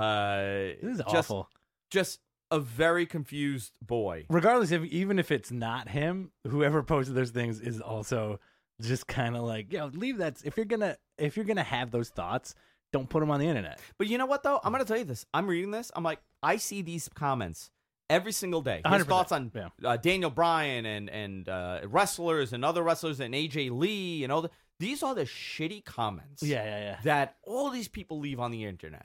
Uh, This is just, awful. Just a very confused boy. Regardless, if even if it's not him, whoever posted those things is also just kind of like, yo, leave that. If you're gonna if you're gonna have those thoughts, don't put them on the internet. But you know what, though? I'm going to tell you this. I'm reading this. I'm like, I see these comments every single day. one His hundred percent. thoughts on Yeah. uh, Daniel Bryan and, and uh, wrestlers and other wrestlers and A J Lee and all the. These are the shitty comments Yeah, yeah, yeah. that all these people leave on the internet.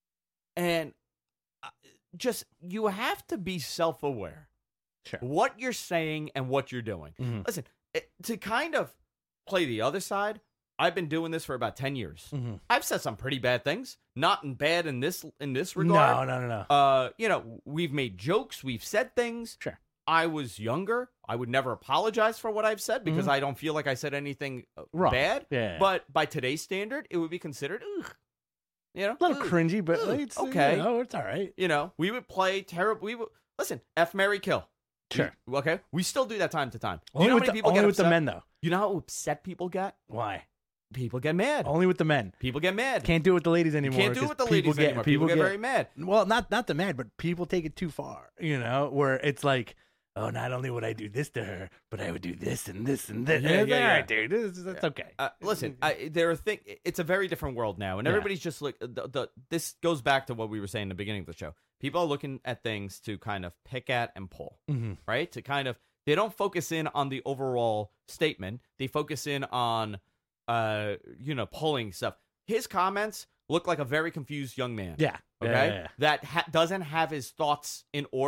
And uh, just, you have to be self-aware. Sure. What you're saying and what you're doing. Mhm. Listen, it, to kind of play the other side, I've been doing this for about ten years. Mm-hmm. I've said some pretty bad things, not in bad in this in this regard. No, no, no, no. Uh, you know, we've made jokes, we've said things. Sure. I was younger. I would never apologize for what I've said because Mhm. I don't feel like I said anything uh, Wrong. bad. Yeah, yeah. But by today's standard, it would be considered, ugh, you know, a little ugh. cringy, but Ugh, it's okay. You know, it's all right. You know, we would play terrible. We would listen. F Mary Kill. Sure. We- okay, we still do that time to time. Do Only you know how with, many the, people only get with the upset? men, though. You know how upset people get? Why? People get mad. Only with the men. People get mad. Can't do it with the ladies You anymore. can't do it 'cause with the people ladies get, anymore. People, get, very mad. Well, not not the mad, but people take it too far. You know, where it's like, oh, not only would I do this to her, but I would do this and this and this. Yeah, And it's yeah, all yeah. right, dude. This, that's okay. Uh, listen, I, there are thing. It's a very different world now, and Yeah. everybody's just like the, the. This goes back to what we were saying in the beginning of the show. People are looking at things to kind of pick at and pull, Mm-hmm. right? To kind of they don't focus in on the overall statement. They focus in on, uh, you know, pulling stuff. His comments look like a very confused young man. Yeah. Okay, Yeah, yeah, yeah. that ha- doesn't have his thoughts in order.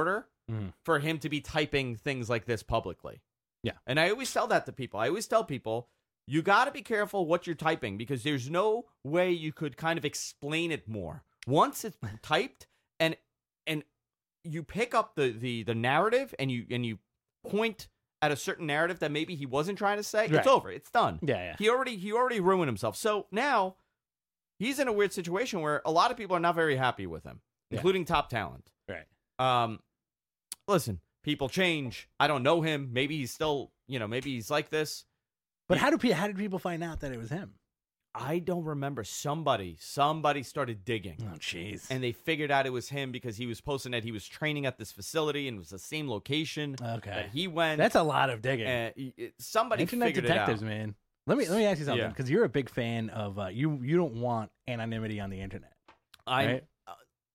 Mhm. for him to be typing things like this publicly. Yeah. And I always tell that to people. I always tell people, you got to be careful what you're typing because there's no way you could kind of explain it more. Once it's typed and and you pick up the, the, the narrative and you and you point at a certain narrative that maybe he wasn't trying to say, Right. it's over. It's done. Yeah, yeah. He already he already ruined himself. So now he's in a weird situation where a lot of people are not very happy with him, Yeah. including top talent. Right. Um, listen, people change. I don't know him. Maybe he's still, you know, maybe he's like this. But how do pe- how did people find out that it was him? I don't remember. Somebody, somebody started digging. Oh, jeez. And they figured out it was him because he was posting that he was training at this facility and it was the same location Okay. that he went. That's a lot of digging. and he- it- somebody Internet figured detectives, it out. man. Let me let me ask you something Yeah. because you're a big fan of uh, you. You don't want anonymity on the internet. I Right? uh,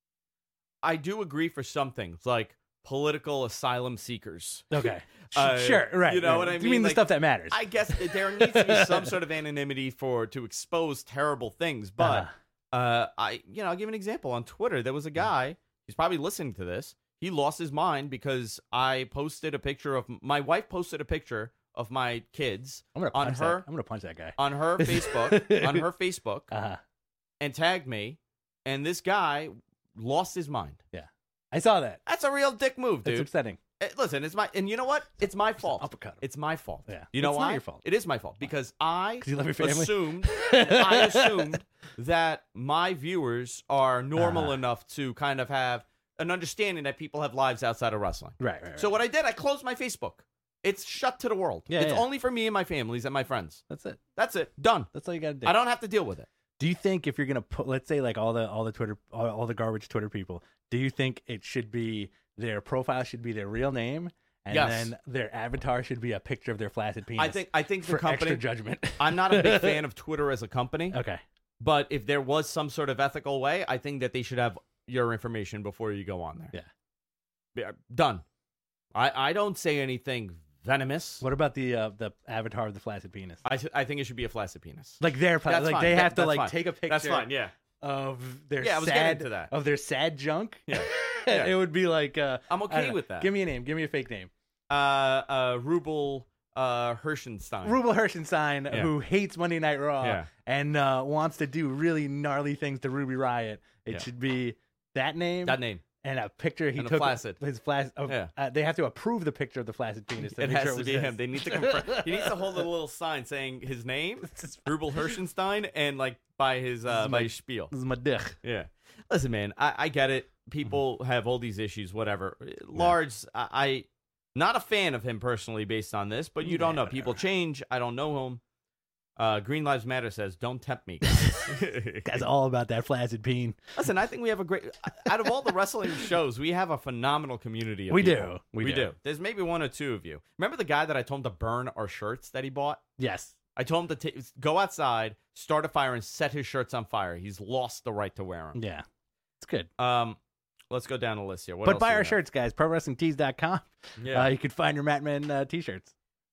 I do agree for some things like political asylum seekers. Okay. Uh, sure. Right. you know right. what I You mean? mean the Like, stuff that matters? I guess that there needs to be some sort of anonymity for to expose terrible things. But Uh-huh. uh, I, you know, I'll give an example. On Twitter, there was a guy. He's probably listening to this. He lost his mind because I posted a picture of my wife. Posted a picture of my kids I'm gonna on punch her That. I'm gonna punch that guy. on her Facebook on her Facebook Uh-huh. and tagged me. And this guy lost his mind. I saw that. That's a real dick move, It's dude. upsetting. Eh, Listen, it's my and you know what? It's my fault. Uppercut him. It's my fault. Yeah. You know It's why? not your fault. It is my fault because I 'Cause you love your family? assumed I assumed that my viewers are normal Uh-huh. enough to kind of have an understanding that people have lives outside of wrestling. Right. Right. right. So what I did, I closed my Facebook. It's shut to the world. Yeah, it's yeah. only for me and my families and my friends. that's it. That's it. Done. That's all you gotta do. I don't have to deal with it. Do you think if you're gonna put, let's say, like all the all the Twitter, all, all the garbage Twitter people, do you think it should be their profile should be their real name, and Yes. then their avatar should be a picture of their flaccid penis? I think I think the for company extra judgment. I'm not a big fan of Twitter as a company. Okay. But if there was some sort of ethical way, I think that they should have your information before you go on there. Yeah. Yeah, done. I, I don't say anything venomous. What about the uh, the avatar of the flaccid penis? I, th- I think it should be a flaccid penis. Like their pla- That's like fine. they That- have to that's like fine. take a picture. That's fine, yeah. Of their Yeah, I was getting sad into that. of their sad junk. Yeah. Yeah. It would be like uh, I'm I okay don't know. with that. Give me a name. Give me a fake name. Uh, uh, Rubel uh, Hershenstein. Rubel Hershenstein, Yeah. who hates Monday Night Raw Yeah. and uh, wants to do really gnarly things to Ruby Riott. It Yeah. should be that name That name. and a picture he And a took. flaccid. His flaccid. Of, Yeah. uh, they have to approve the picture of the flaccid penis. To It make has sure to was be his. him. They need to confirm. He needs to hold a little sign saying his name, Rubel Hershenstein, and like by his uh, is by my- his spiel. This is my dick. Yeah. Listen, man, I, I get it. People have all these issues, whatever. Large, I, I not a fan of him personally based on this, but you don't Yeah, know. People whatever. change. I don't know him. Uh, Green Lives Matter says, don't tempt me, guys. Guy's all about that flaccid peen. Listen, I think we have a great, out of all the wrestling shows, we have a phenomenal community of We people. do. We We, do. do. There's maybe one or two of you. Remember the guy that I told him to burn our shirts that he bought? Yes. I told him to ta- go outside, start a fire, and set his shirts on fire. He's lost the right to wear them. Yeah. It's good. Um, let's go down the list here. What but else buy do we our have? shirts, guys. pro wrestling tees dot com. Yeah. Uh, you can find your Matman uh, t-shirts.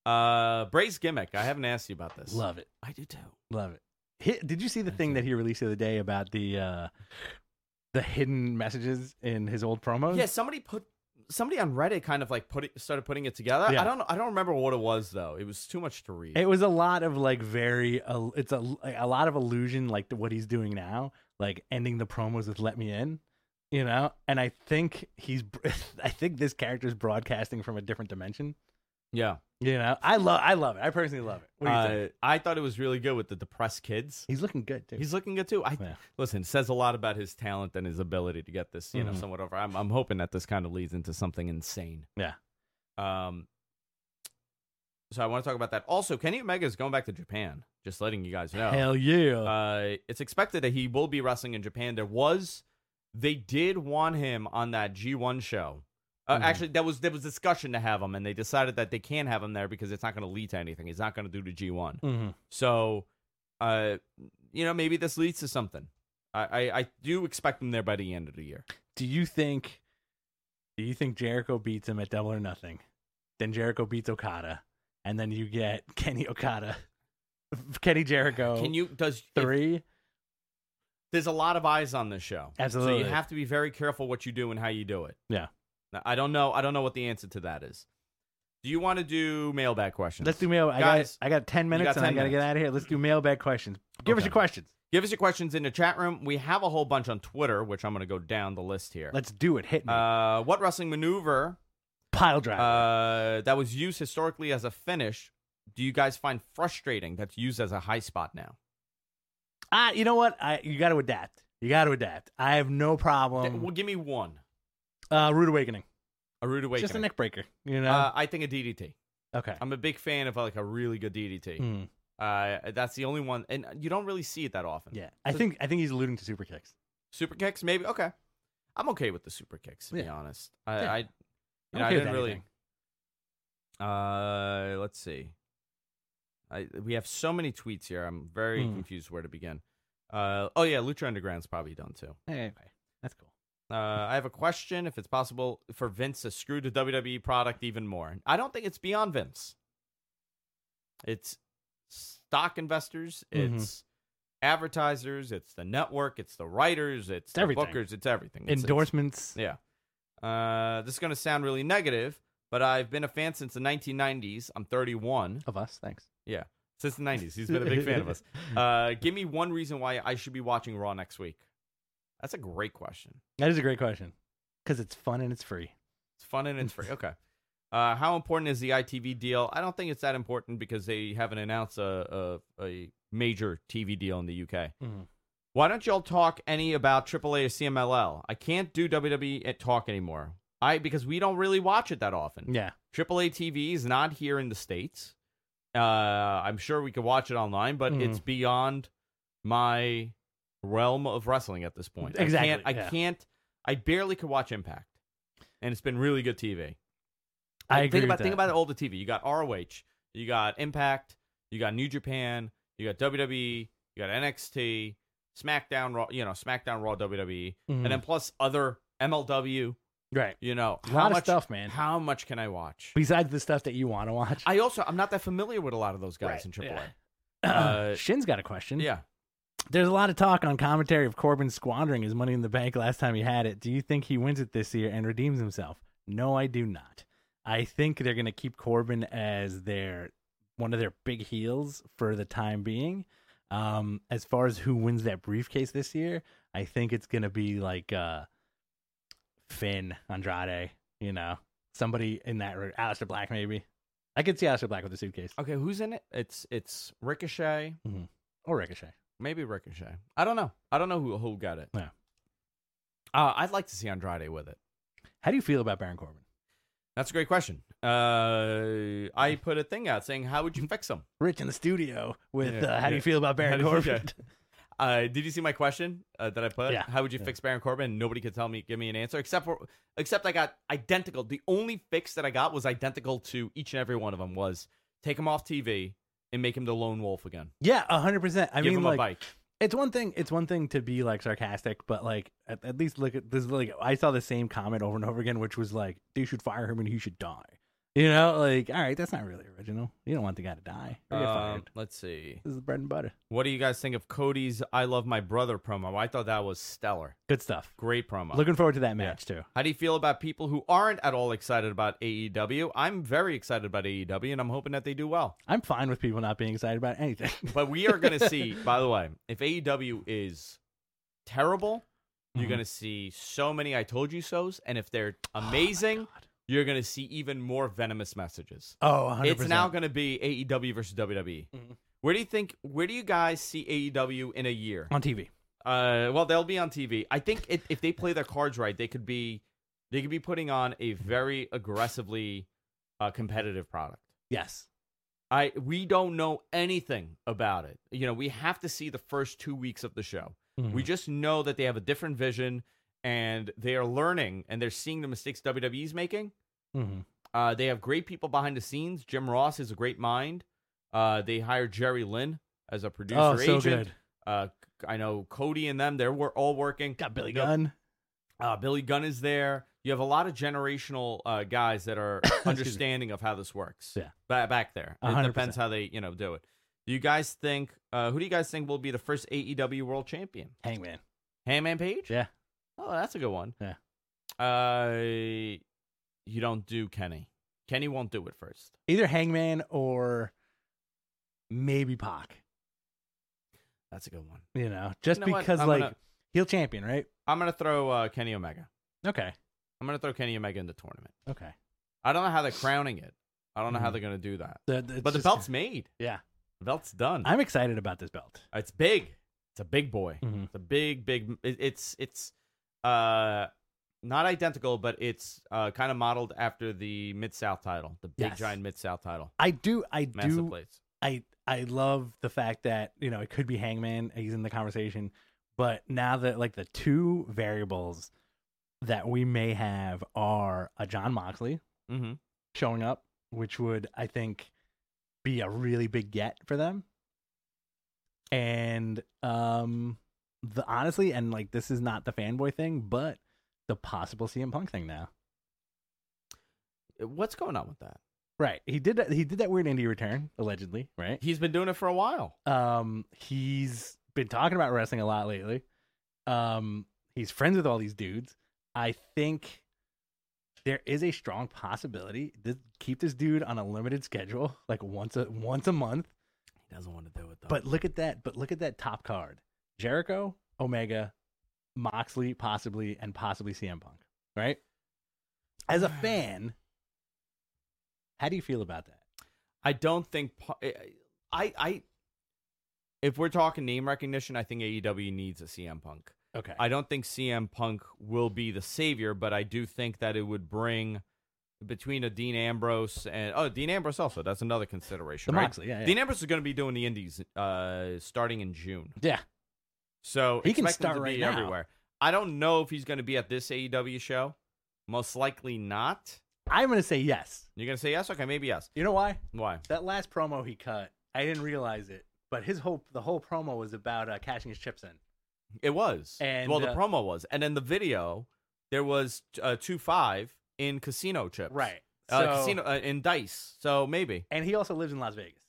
Uh, Bray's gimmick. I haven't asked you about this. Love it. I do too. Love it. Hi did you see the I thing do. that he released the other day about the uh, the hidden messages in his old promos? Yeah, somebody put somebody on Reddit kind of like put it, started putting it together. Yeah. I don't know. I don't remember what it was though. It was too much to read. It was a lot of like very, uh, it's a, a lot of illusion like to what he's doing now, like ending the promos with "Let me in," you know. And I think he's, I think this character is broadcasting from a different dimension. yeah. You know, I love, I love it. I personally love it. What do you think? Uh, I thought it was really good with the depressed kids. He's looking good too. He's looking good too. I Yeah. listen. It says a lot about his talent and his ability to get this, you know, Mhm. somewhat over. I'm, I'm hoping that this kind of leads into something insane. Yeah. Um. So I want to talk about that. Also, Kenny Omega is going back to Japan. Just letting you guys know. Hell yeah. Uh, it's expected that he will be wrestling in Japan. There was, they did want him on that G one show. Uh, Mhm. Actually, there was there was discussion to have him, and they decided that they can't have him there because it's not going to lead to anything. He's not going to do the G one. hmm So, uh, you know, maybe this leads to something. I, I, I do expect him there by the end of the year. Do you think? Do you think Jericho beats him at Double or Nothing? Then Jericho beats Okada, and then you get Kenny Okada, Kenny Jericho. Can you does if- three? there's a lot of eyes on this show, Absolutely. So you have to be very careful what you do and how you do it. Yeah. Now, I don't know. I don't know what the answer to that is. Do you want to do mailbag questions? Let's do mail. I Guys, got I got ten minutes got and I ten got to get minutes. out of here. Let's do mailbag questions. Give us Okay. your questions. Give us your questions in the chat room. We have a whole bunch on Twitter, which I'm going to go down the list here. Let's do it. Hit me. Uh, what wrestling maneuver Pile driver. uh, that was used historically as a finish do you guys find frustrating that's used as a high spot now? Ah, you know what? I you got to adapt. You got to adapt. I have no problem. well, give me one. Uh, Rude Awakening. A rude awakening. Just a neck breaker. You know. Uh, I think a D D T. okay. I'm a big fan of like a really good D D T. Mm, Uh, that's the only one, and you don't really see it that often. yeah. I So- think I think he's alluding to super kicks. Super kicks, maybe. Okay, I'm okay with the super kicks. To be Yeah. honest, I, Yeah. I, you I'm know, I okay with didn't really. anything. Uh, let's see. I we have so many tweets here. I'm very Hmm. confused where to begin. Uh, oh yeah, Lucha Underground's probably done too. Hey, okay. That's cool. Uh, I have a question. If it's possible for Vince to screw the W W E product even more, I don't think it's beyond Vince. It's stock investors. Mhm. It's advertisers. It's the network. It's the writers. It's, It's the everything. bookers. It's everything. It's, Endorsements. It's, yeah. Uh, this is going to sound really negative, but I've been a fan since the nineteen nineties. I'm thirty-one. Of us, thanks. Yeah, since the nineties. He's been a big fan of us. Uh, give me one reason why I should be watching Raw next week. That's a great question. That is a great question because it's fun and it's free. It's fun and it's free. Okay. Uh, how important is the I T V deal? I don't think it's that important because they haven't announced a a, a major T V deal in the U K. Mhm. Why don't y'all talk any about triple A or C M L L? I can't do W W E at talk anymore. I because we don't really watch it that often. Yeah. triple A T V is not here in the States. Uh, I'm sure we could watch it online, but Mhm. it's beyond my realm of wrestling at this point. Exactly, I can't. I yeah. can't. I barely could watch Impact, and it's been really good T V. I Like, agree think about with think that. about all the T V. You got R O H, you got Impact, you got New Japan, you got W W E, you got N X T, SmackDown, Raw, you know, SmackDown, Raw, W W E, Mhm. and then plus other M L W. Right. You know, A how lot of much stuff, man. How much can I watch? Besides the stuff that you want to watch. I also I'm not that familiar with a lot of those guys Right, in triple A. yeah. Uh, Shin's got a question. Yeah. There's a lot of talk on commentary of Corbin squandering his money in the bank last time he had it. Do you think he wins it this year and redeems himself? No, I do not. I think they're going to keep Corbin as their one of their big heels for the time being. Um, as far as who wins that briefcase this year, I think it's going to be like uh, Finn, Andrade, you know, somebody in that, or Aleister Black maybe. I could see Aleister Black with a suitcase. Okay, who's in it? It's it's Ricochet, Or Ricochet. maybe Ricochet. I don't know. I don't know who who got it. Yeah. Uh, I'd like to see Andrade with it. How do you feel about Baron Corbin? That's a great question. Uh, I put a thing out saying, "How would you fix him?" Rich in the studio with Yeah, uh, how do yeah. you feel about Baron How do you- Corbin? Uh, did you see my question uh, that I put? Yeah. How would you Yeah. fix Baron Corbin? Nobody could tell me, give me an answer, except for, except I got identical. The only fix that I got was identical to each and every one of them. Was take him off T V and make him the lone wolf again. Yeah, a hundred percent. I Give mean, him like, a bike. it's one thing. It's one thing to be like sarcastic, but like at, at least look at this. Like I saw the same comment over and over again, which was like, "They should fire him and he should die." You know, like, all right, that's not really original. You don't want the guy to die or get Um, fired. let's see. This is bread and butter. What do you guys think of Cody's "I Love My Brother" promo? I thought that was stellar. Good stuff. Great promo. Looking forward to that match too. How do you feel about people who aren't at all excited about A E W? I'm very excited about A E W, and I'm hoping that they do well. I'm fine with people not being excited about anything. But we are going to see, by the way, if A E W is terrible, you're Mhm. going to see so many I told you so's. And if they're amazing, Oh, my God. you're going to see even more venomous messages. Oh, one hundred percent. It's now going to be A E W versus W W E. Mhm. Where do you think, where do you guys see A E W in a year? on T V. Uh, well, they'll be on T V. I think it, if they play their cards right, they could be, they could be putting on a very aggressively uh, competitive product. Yes. I we don't know anything about it. You know, we have to see the first two weeks of the show. Mhm. We just know that they have a different vision and they are learning and they're seeing the mistakes W W E's making. Mhm. Uh, they have great people behind the scenes. Jim Ross is a great mind. Uh, they hired Jerry Lynn as a producer Oh, so agent. good. Uh, I know Cody and them, they're wor- all working. Got Billy You know, Gunn. Uh, Billy Gunn is there. You have a lot of generational uh, guys that are understanding of how this works. Yeah. Ba- back there. A It hundred depends percent. how they, you know, do it. Do you guys think? Uh, who do you guys think will be the first A E W World Champion? Hangman. Hangman Page. Yeah. Oh, that's a good one. Yeah. Uh, you don't do Kenny. Kenny won't do it first. Either Hangman or maybe Pac. That's a good one. You know, just You know what? because I'm like gonna- heel champion, right? I'm gonna throw uh, Kenny Omega. Okay. I'm gonna throw Kenny Omega in the tournament. Okay. I don't know how they're crowning it. I don't know how Mhm. they're gonna do that. The, the- it's But the just- belt's made. Yeah. The belt's done. I'm excited about this belt. It's big. It's a big boy. Mhm. It's a big, big. It, it's it's uh not identical, but it's uh kind of modeled after the Mid South title, the big Yes. giant Mid South title, I do. I massive do. plates. I I love the fact that, you know, it could be Hangman. He's in the conversation, but now that like the two variables that we may have are a John Moxley Mm-hmm. showing up, which would, I think, be a really big get for them. And um the honestly, and like this is not the fanboy thing, but the possible C M Punk thing now. What's going on with that? Right. He did that he did that weird indie return, allegedly, right? He's been doing it for a while. Um he's been talking about wrestling a lot lately. Um he's friends with all these dudes. I think there is a strong possibility to keep this dude on a limited schedule, like once a once a month. He doesn't want to do it though. But look at that. But look at that top card: Jericho, Omega, Moxley, possibly, and possibly C M Punk. Right? As a fan, how do you feel about that? I don't think I I if we're talking name recognition, I think A E W needs a C M Punk. Okay. I don't think C M Punk will be the savior, but I do think that it would bring between a Dean Ambrose and oh Dean Ambrose also, that's another consideration. the right? Moxley, yeah, yeah. Dean Ambrose is going to be doing the indies uh, starting in June. yeah. So He can expect him start to right be now. everywhere. I don't know if he's going to be at this A E W show. Most likely not. I'm gonna say yes. You're going to say yes? Okay, maybe yes. You know why? Why? That last promo he cut, I didn't realize it, but his whole the whole promo was about uh, cashing his chips in. It was. And, well, the uh, promo was. And then the video, there was uh, two five in casino chips. Right. Uh, So- casino uh, in dice. So maybe. And he also lives in Las Vegas.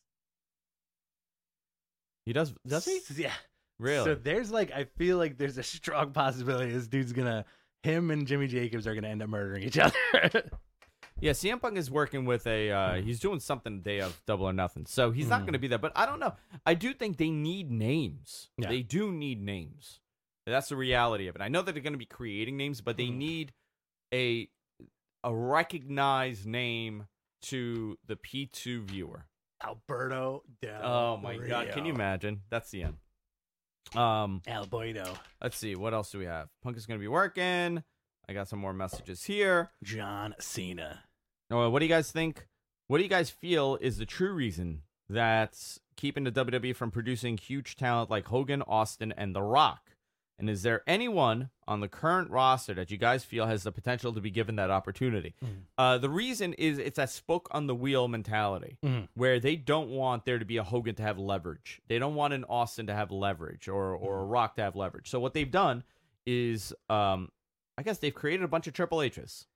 He does does he? S- Yeah. Really? So there's like, I feel like there's a strong possibility this dude's gonna, him and Jimmy Jacobs are gonna end up murdering each other. Yeah, C M Punk is working with a uh, he's doing something the day of Double or Nothing. So he's not Mm. going to be there, but I don't know. I do think they need names. Yeah. They do need names. That's the reality of it. I know that they're going to be creating names, but they Mm. need a a recognized name to the P two viewer. Alberto Del Oh my god, can you Rio. imagine? That's the end. Um, Alberto. let's see, what else do we have? Punk is going to be working. I got some more messages here. John Cena. Oh, what do you guys think? What do you guys feel is the true reason that's keeping the W W E from producing huge talent like Hogan, Austin, and The Rock? And is there anyone on the current roster that you guys feel has the potential to be given that opportunity? Mhm. Uh, the reason is it's that spoke on the wheel mentality, Mhm. where they don't want there to be a Hogan to have leverage. They don't want an Austin to have leverage or or a Rock to have leverage. So what they've done is, um, I guess they've created a bunch of Triple H's,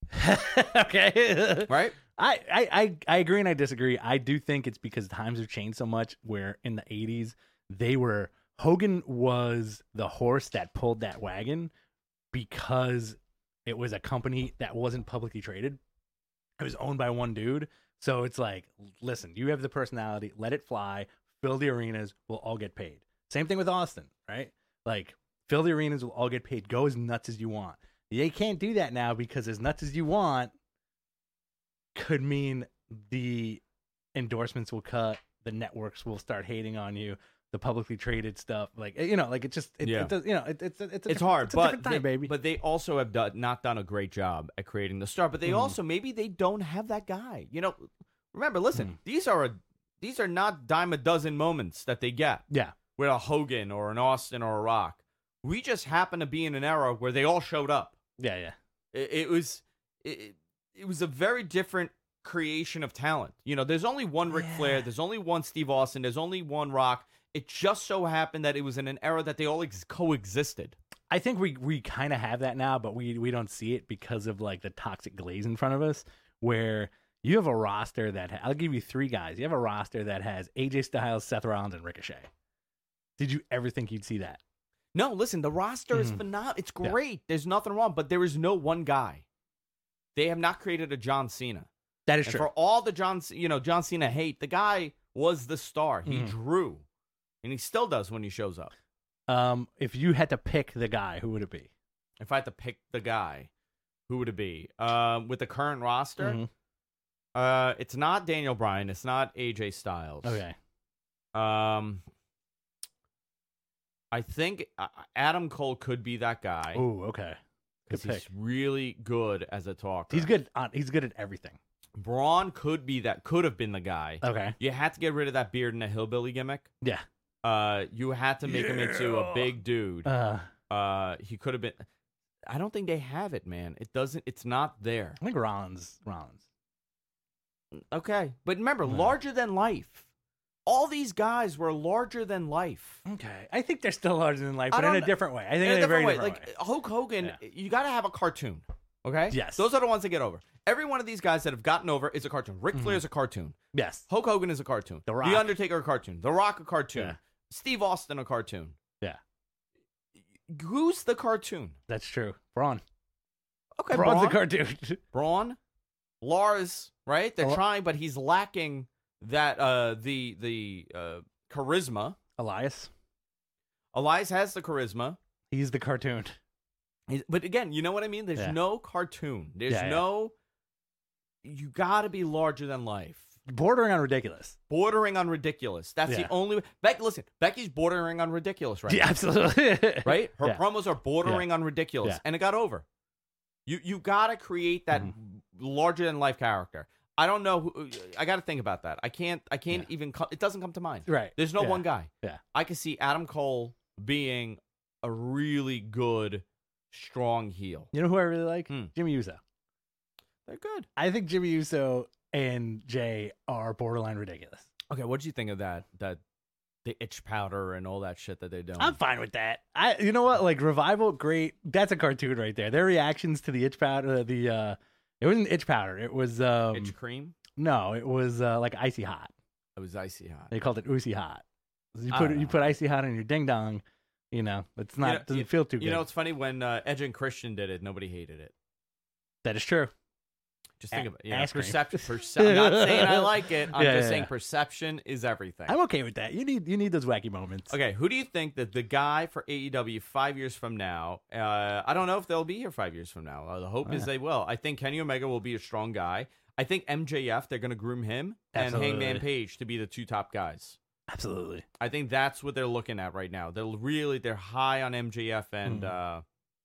Okay. right? I, I, I, I agree and I disagree. I do think it's because times have changed so much where in the eighties, they were, Hogan was the horse that pulled that wagon because it was a company that wasn't publicly traded. It was owned by one dude. So it's like, listen, you have the personality, let it fly, fill the arenas, we'll all get paid. Same thing with Austin, right? Like, fill the arenas, we'll all get paid. Go as nuts as you want. They can't do that now because as nuts as you want could mean the endorsements will cut, the networks will start hating on you, the publicly traded stuff, like, you know, like it just, it, Yeah. it does, you know, it, it's it's a It's different- hard, it's a but different time, they, baby. but they also have done, not done a great job at creating the star. But they Mhm. also maybe they don't have that guy. You know, remember, listen, Mhm. these are a these are not dime a dozen moments that they get yeah, with a Hogan or an Austin or a Rock. We just happen to be in an era where they all showed up. yeah, yeah. It, it was it, it was a very different creation of talent. You know, there's only one Ric Yeah. Flair, there's only one Steve Austin, there's only one Rock. It just so happened that it was in an era that they all ex- coexisted. I think we we kind of have that now, but we we don't see it because of like the toxic glaze in front of us. Where you have a roster that ha- I'll give you three guys. You have a roster that has A J Styles, Seth Rollins, and Ricochet. Did you ever think you'd see that? No, listen, the roster is Mhm. phenomenal. It's Yeah. great. There's nothing wrong, but there is no one guy. they have not created a John Cena. That is And true. for all the John, you know, John Cena hate, the guy was the star. He Mhm. drew, and he still does when he shows up. Um, if you had to pick the guy, who would it be? If I had to pick the guy, who would it be? Um, with the current roster, Mhm. uh, it's not Daniel Bryan. It's not A J Styles. Okay. Um, I think uh, Adam Cole could be that guy Oh, okay. Good because pick. he's really good as a talker. He's good. On, he's good at everything. Braun could be that. Could have been the guy. Okay. You had to get rid of that beard and the hillbilly gimmick. Yeah. Uh, you had to make him into a Yeah. big dude. Uh, Uh, he could have been. I don't think they have it, man. It doesn't. It's not there. I think Rollins. Rollins. Okay, but remember, Yeah. larger than life. All these guys were larger than life. Okay. I think they're still larger than life, I but in don't- a different way. I think In in a a very different way, different like way. Hulk Hogan, Yeah. you got to have a cartoon. Okay. Yes. Those are the ones that get over. Every one of these guys that have gotten over is a cartoon. Ric Flair is a cartoon. Yes. Hulk Hogan is a cartoon. The Rock. Undertaker a cartoon. The Rock a cartoon. Yeah. Steve Austin a cartoon. Yeah. Who's the cartoon? That's true. Braun. Okay, Braun's Braun. a cartoon. Braun, Lars, right? They're Well- trying, but he's lacking that uh the the uh charisma. Elias. Elias has the charisma. He's the cartoon. He's- but again, you know what I mean? There's Yeah. no cartoon. There's Yeah, yeah. no you got to be larger than life. Bordering on ridiculous. Bordering on ridiculous. That's Yeah. the only Becky, listen, Becky's bordering on ridiculous right Yeah, now. absolutely. Right? Her Yeah. promos are bordering on ridiculous, Yeah. and it got over. You you got to create that Mhm. larger than life character. I don't know. Who, I got to think about that. I can't. I can't Yeah. even. Co- it doesn't come to mind. Right. There's no Yeah. one guy. Yeah. I can see Adam Cole being a really good, strong heel. You know who I really like? Hmm. Jimmy Uso. They're good. I think Jimmy Uso and Jay are borderline ridiculous. Okay, what did you think of that? That the itch powder and all that shit that they're doing. I'm fine with that. I, you know what? Like Revival, great. That's a cartoon right there. Their reactions to the itch powder, the uh, it wasn't itch powder. It was um, itch cream. no, it was uh, like icy hot. It was icy hot. They called it oozy hot. You I put don't you know. put icy hot on your ding dong. You know, it's not know- doesn't you- feel too You good. know, it's funny when uh, Edge and Christian did it. Nobody hated it. That is true. Just think A- of it. You know, ass cream. perception. Perce- I'm not saying I like it. I'm Yeah, just yeah, saying yeah. perception is everything. I'm okay with that. You need you need those wacky moments. Okay, who do you think that the guy for A E W five years from now? Uh, I don't know if they'll be here five years from now. Uh, the hope is Yeah. they will. I think Kenny Omega will be a strong guy. I think M J F, they're going to groom him Absolutely. and Hangman Page to be the two top guys. Absolutely. I think that's what they're looking at right now. They're really they're high on M J F and Hmm. uh,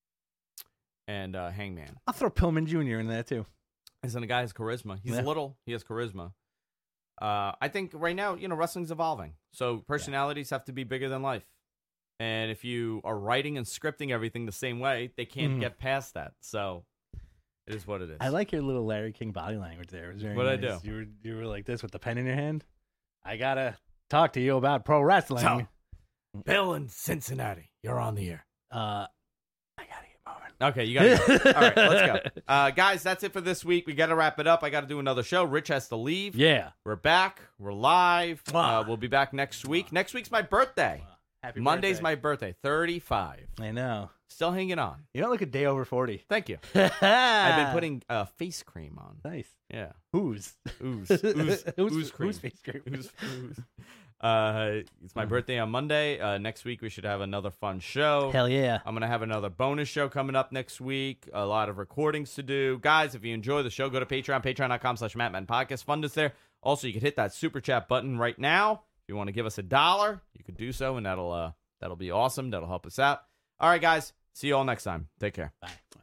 and uh, Hangman. I'll throw Pillman Junior in there too. Isn't the guy has charisma? He's Yeah. little. He has charisma. Uh, I think right now, you know, wrestling's evolving. So personalities have to be bigger than life. And if you are writing and scripting everything the same way, they can't Mhm. get past that. So it is what it is. I like your little Larry King body language there. It was very What'd I nice. do? You were you were like this with the pen in your hand. I gotta talk to you about pro wrestling. So- Bill in Cincinnati. You're on the air. uh, I gotta get moving. Okay, you got to go. All right, let's go. Uh, guys, that's it for this week. We got to wrap it up. I got to do another show. Rich has to leave. Yeah. We're back. We're live. Uh, Mwah. we'll be back next week. Next week's my birthday. Happy Monday's birthday. my birthday. thirty-five. I know. Still hanging on. You don't look a day over forty. Thank you. I've I've been putting uh, face cream on. nice. Yeah. Who's Ooze. Ooze. who's, Ooze cream. who's face cream? Ooze. Ooze. Uh, it's my Mhm. birthday on Monday. Uh, next week we should have another fun show. Hell yeah. I'm going to have another bonus show coming up next week. A lot of recordings to do. Guys, if you enjoy the show, go to Patreon, patreon.com slash Matt Madden Podcast. Fund us there. Also, you can hit that super chat button right now. If you want to give us a dollar, you could do so, and that'll uh that'll be awesome. That'll help us out. All right, guys. See you all next time. Take care. Bye.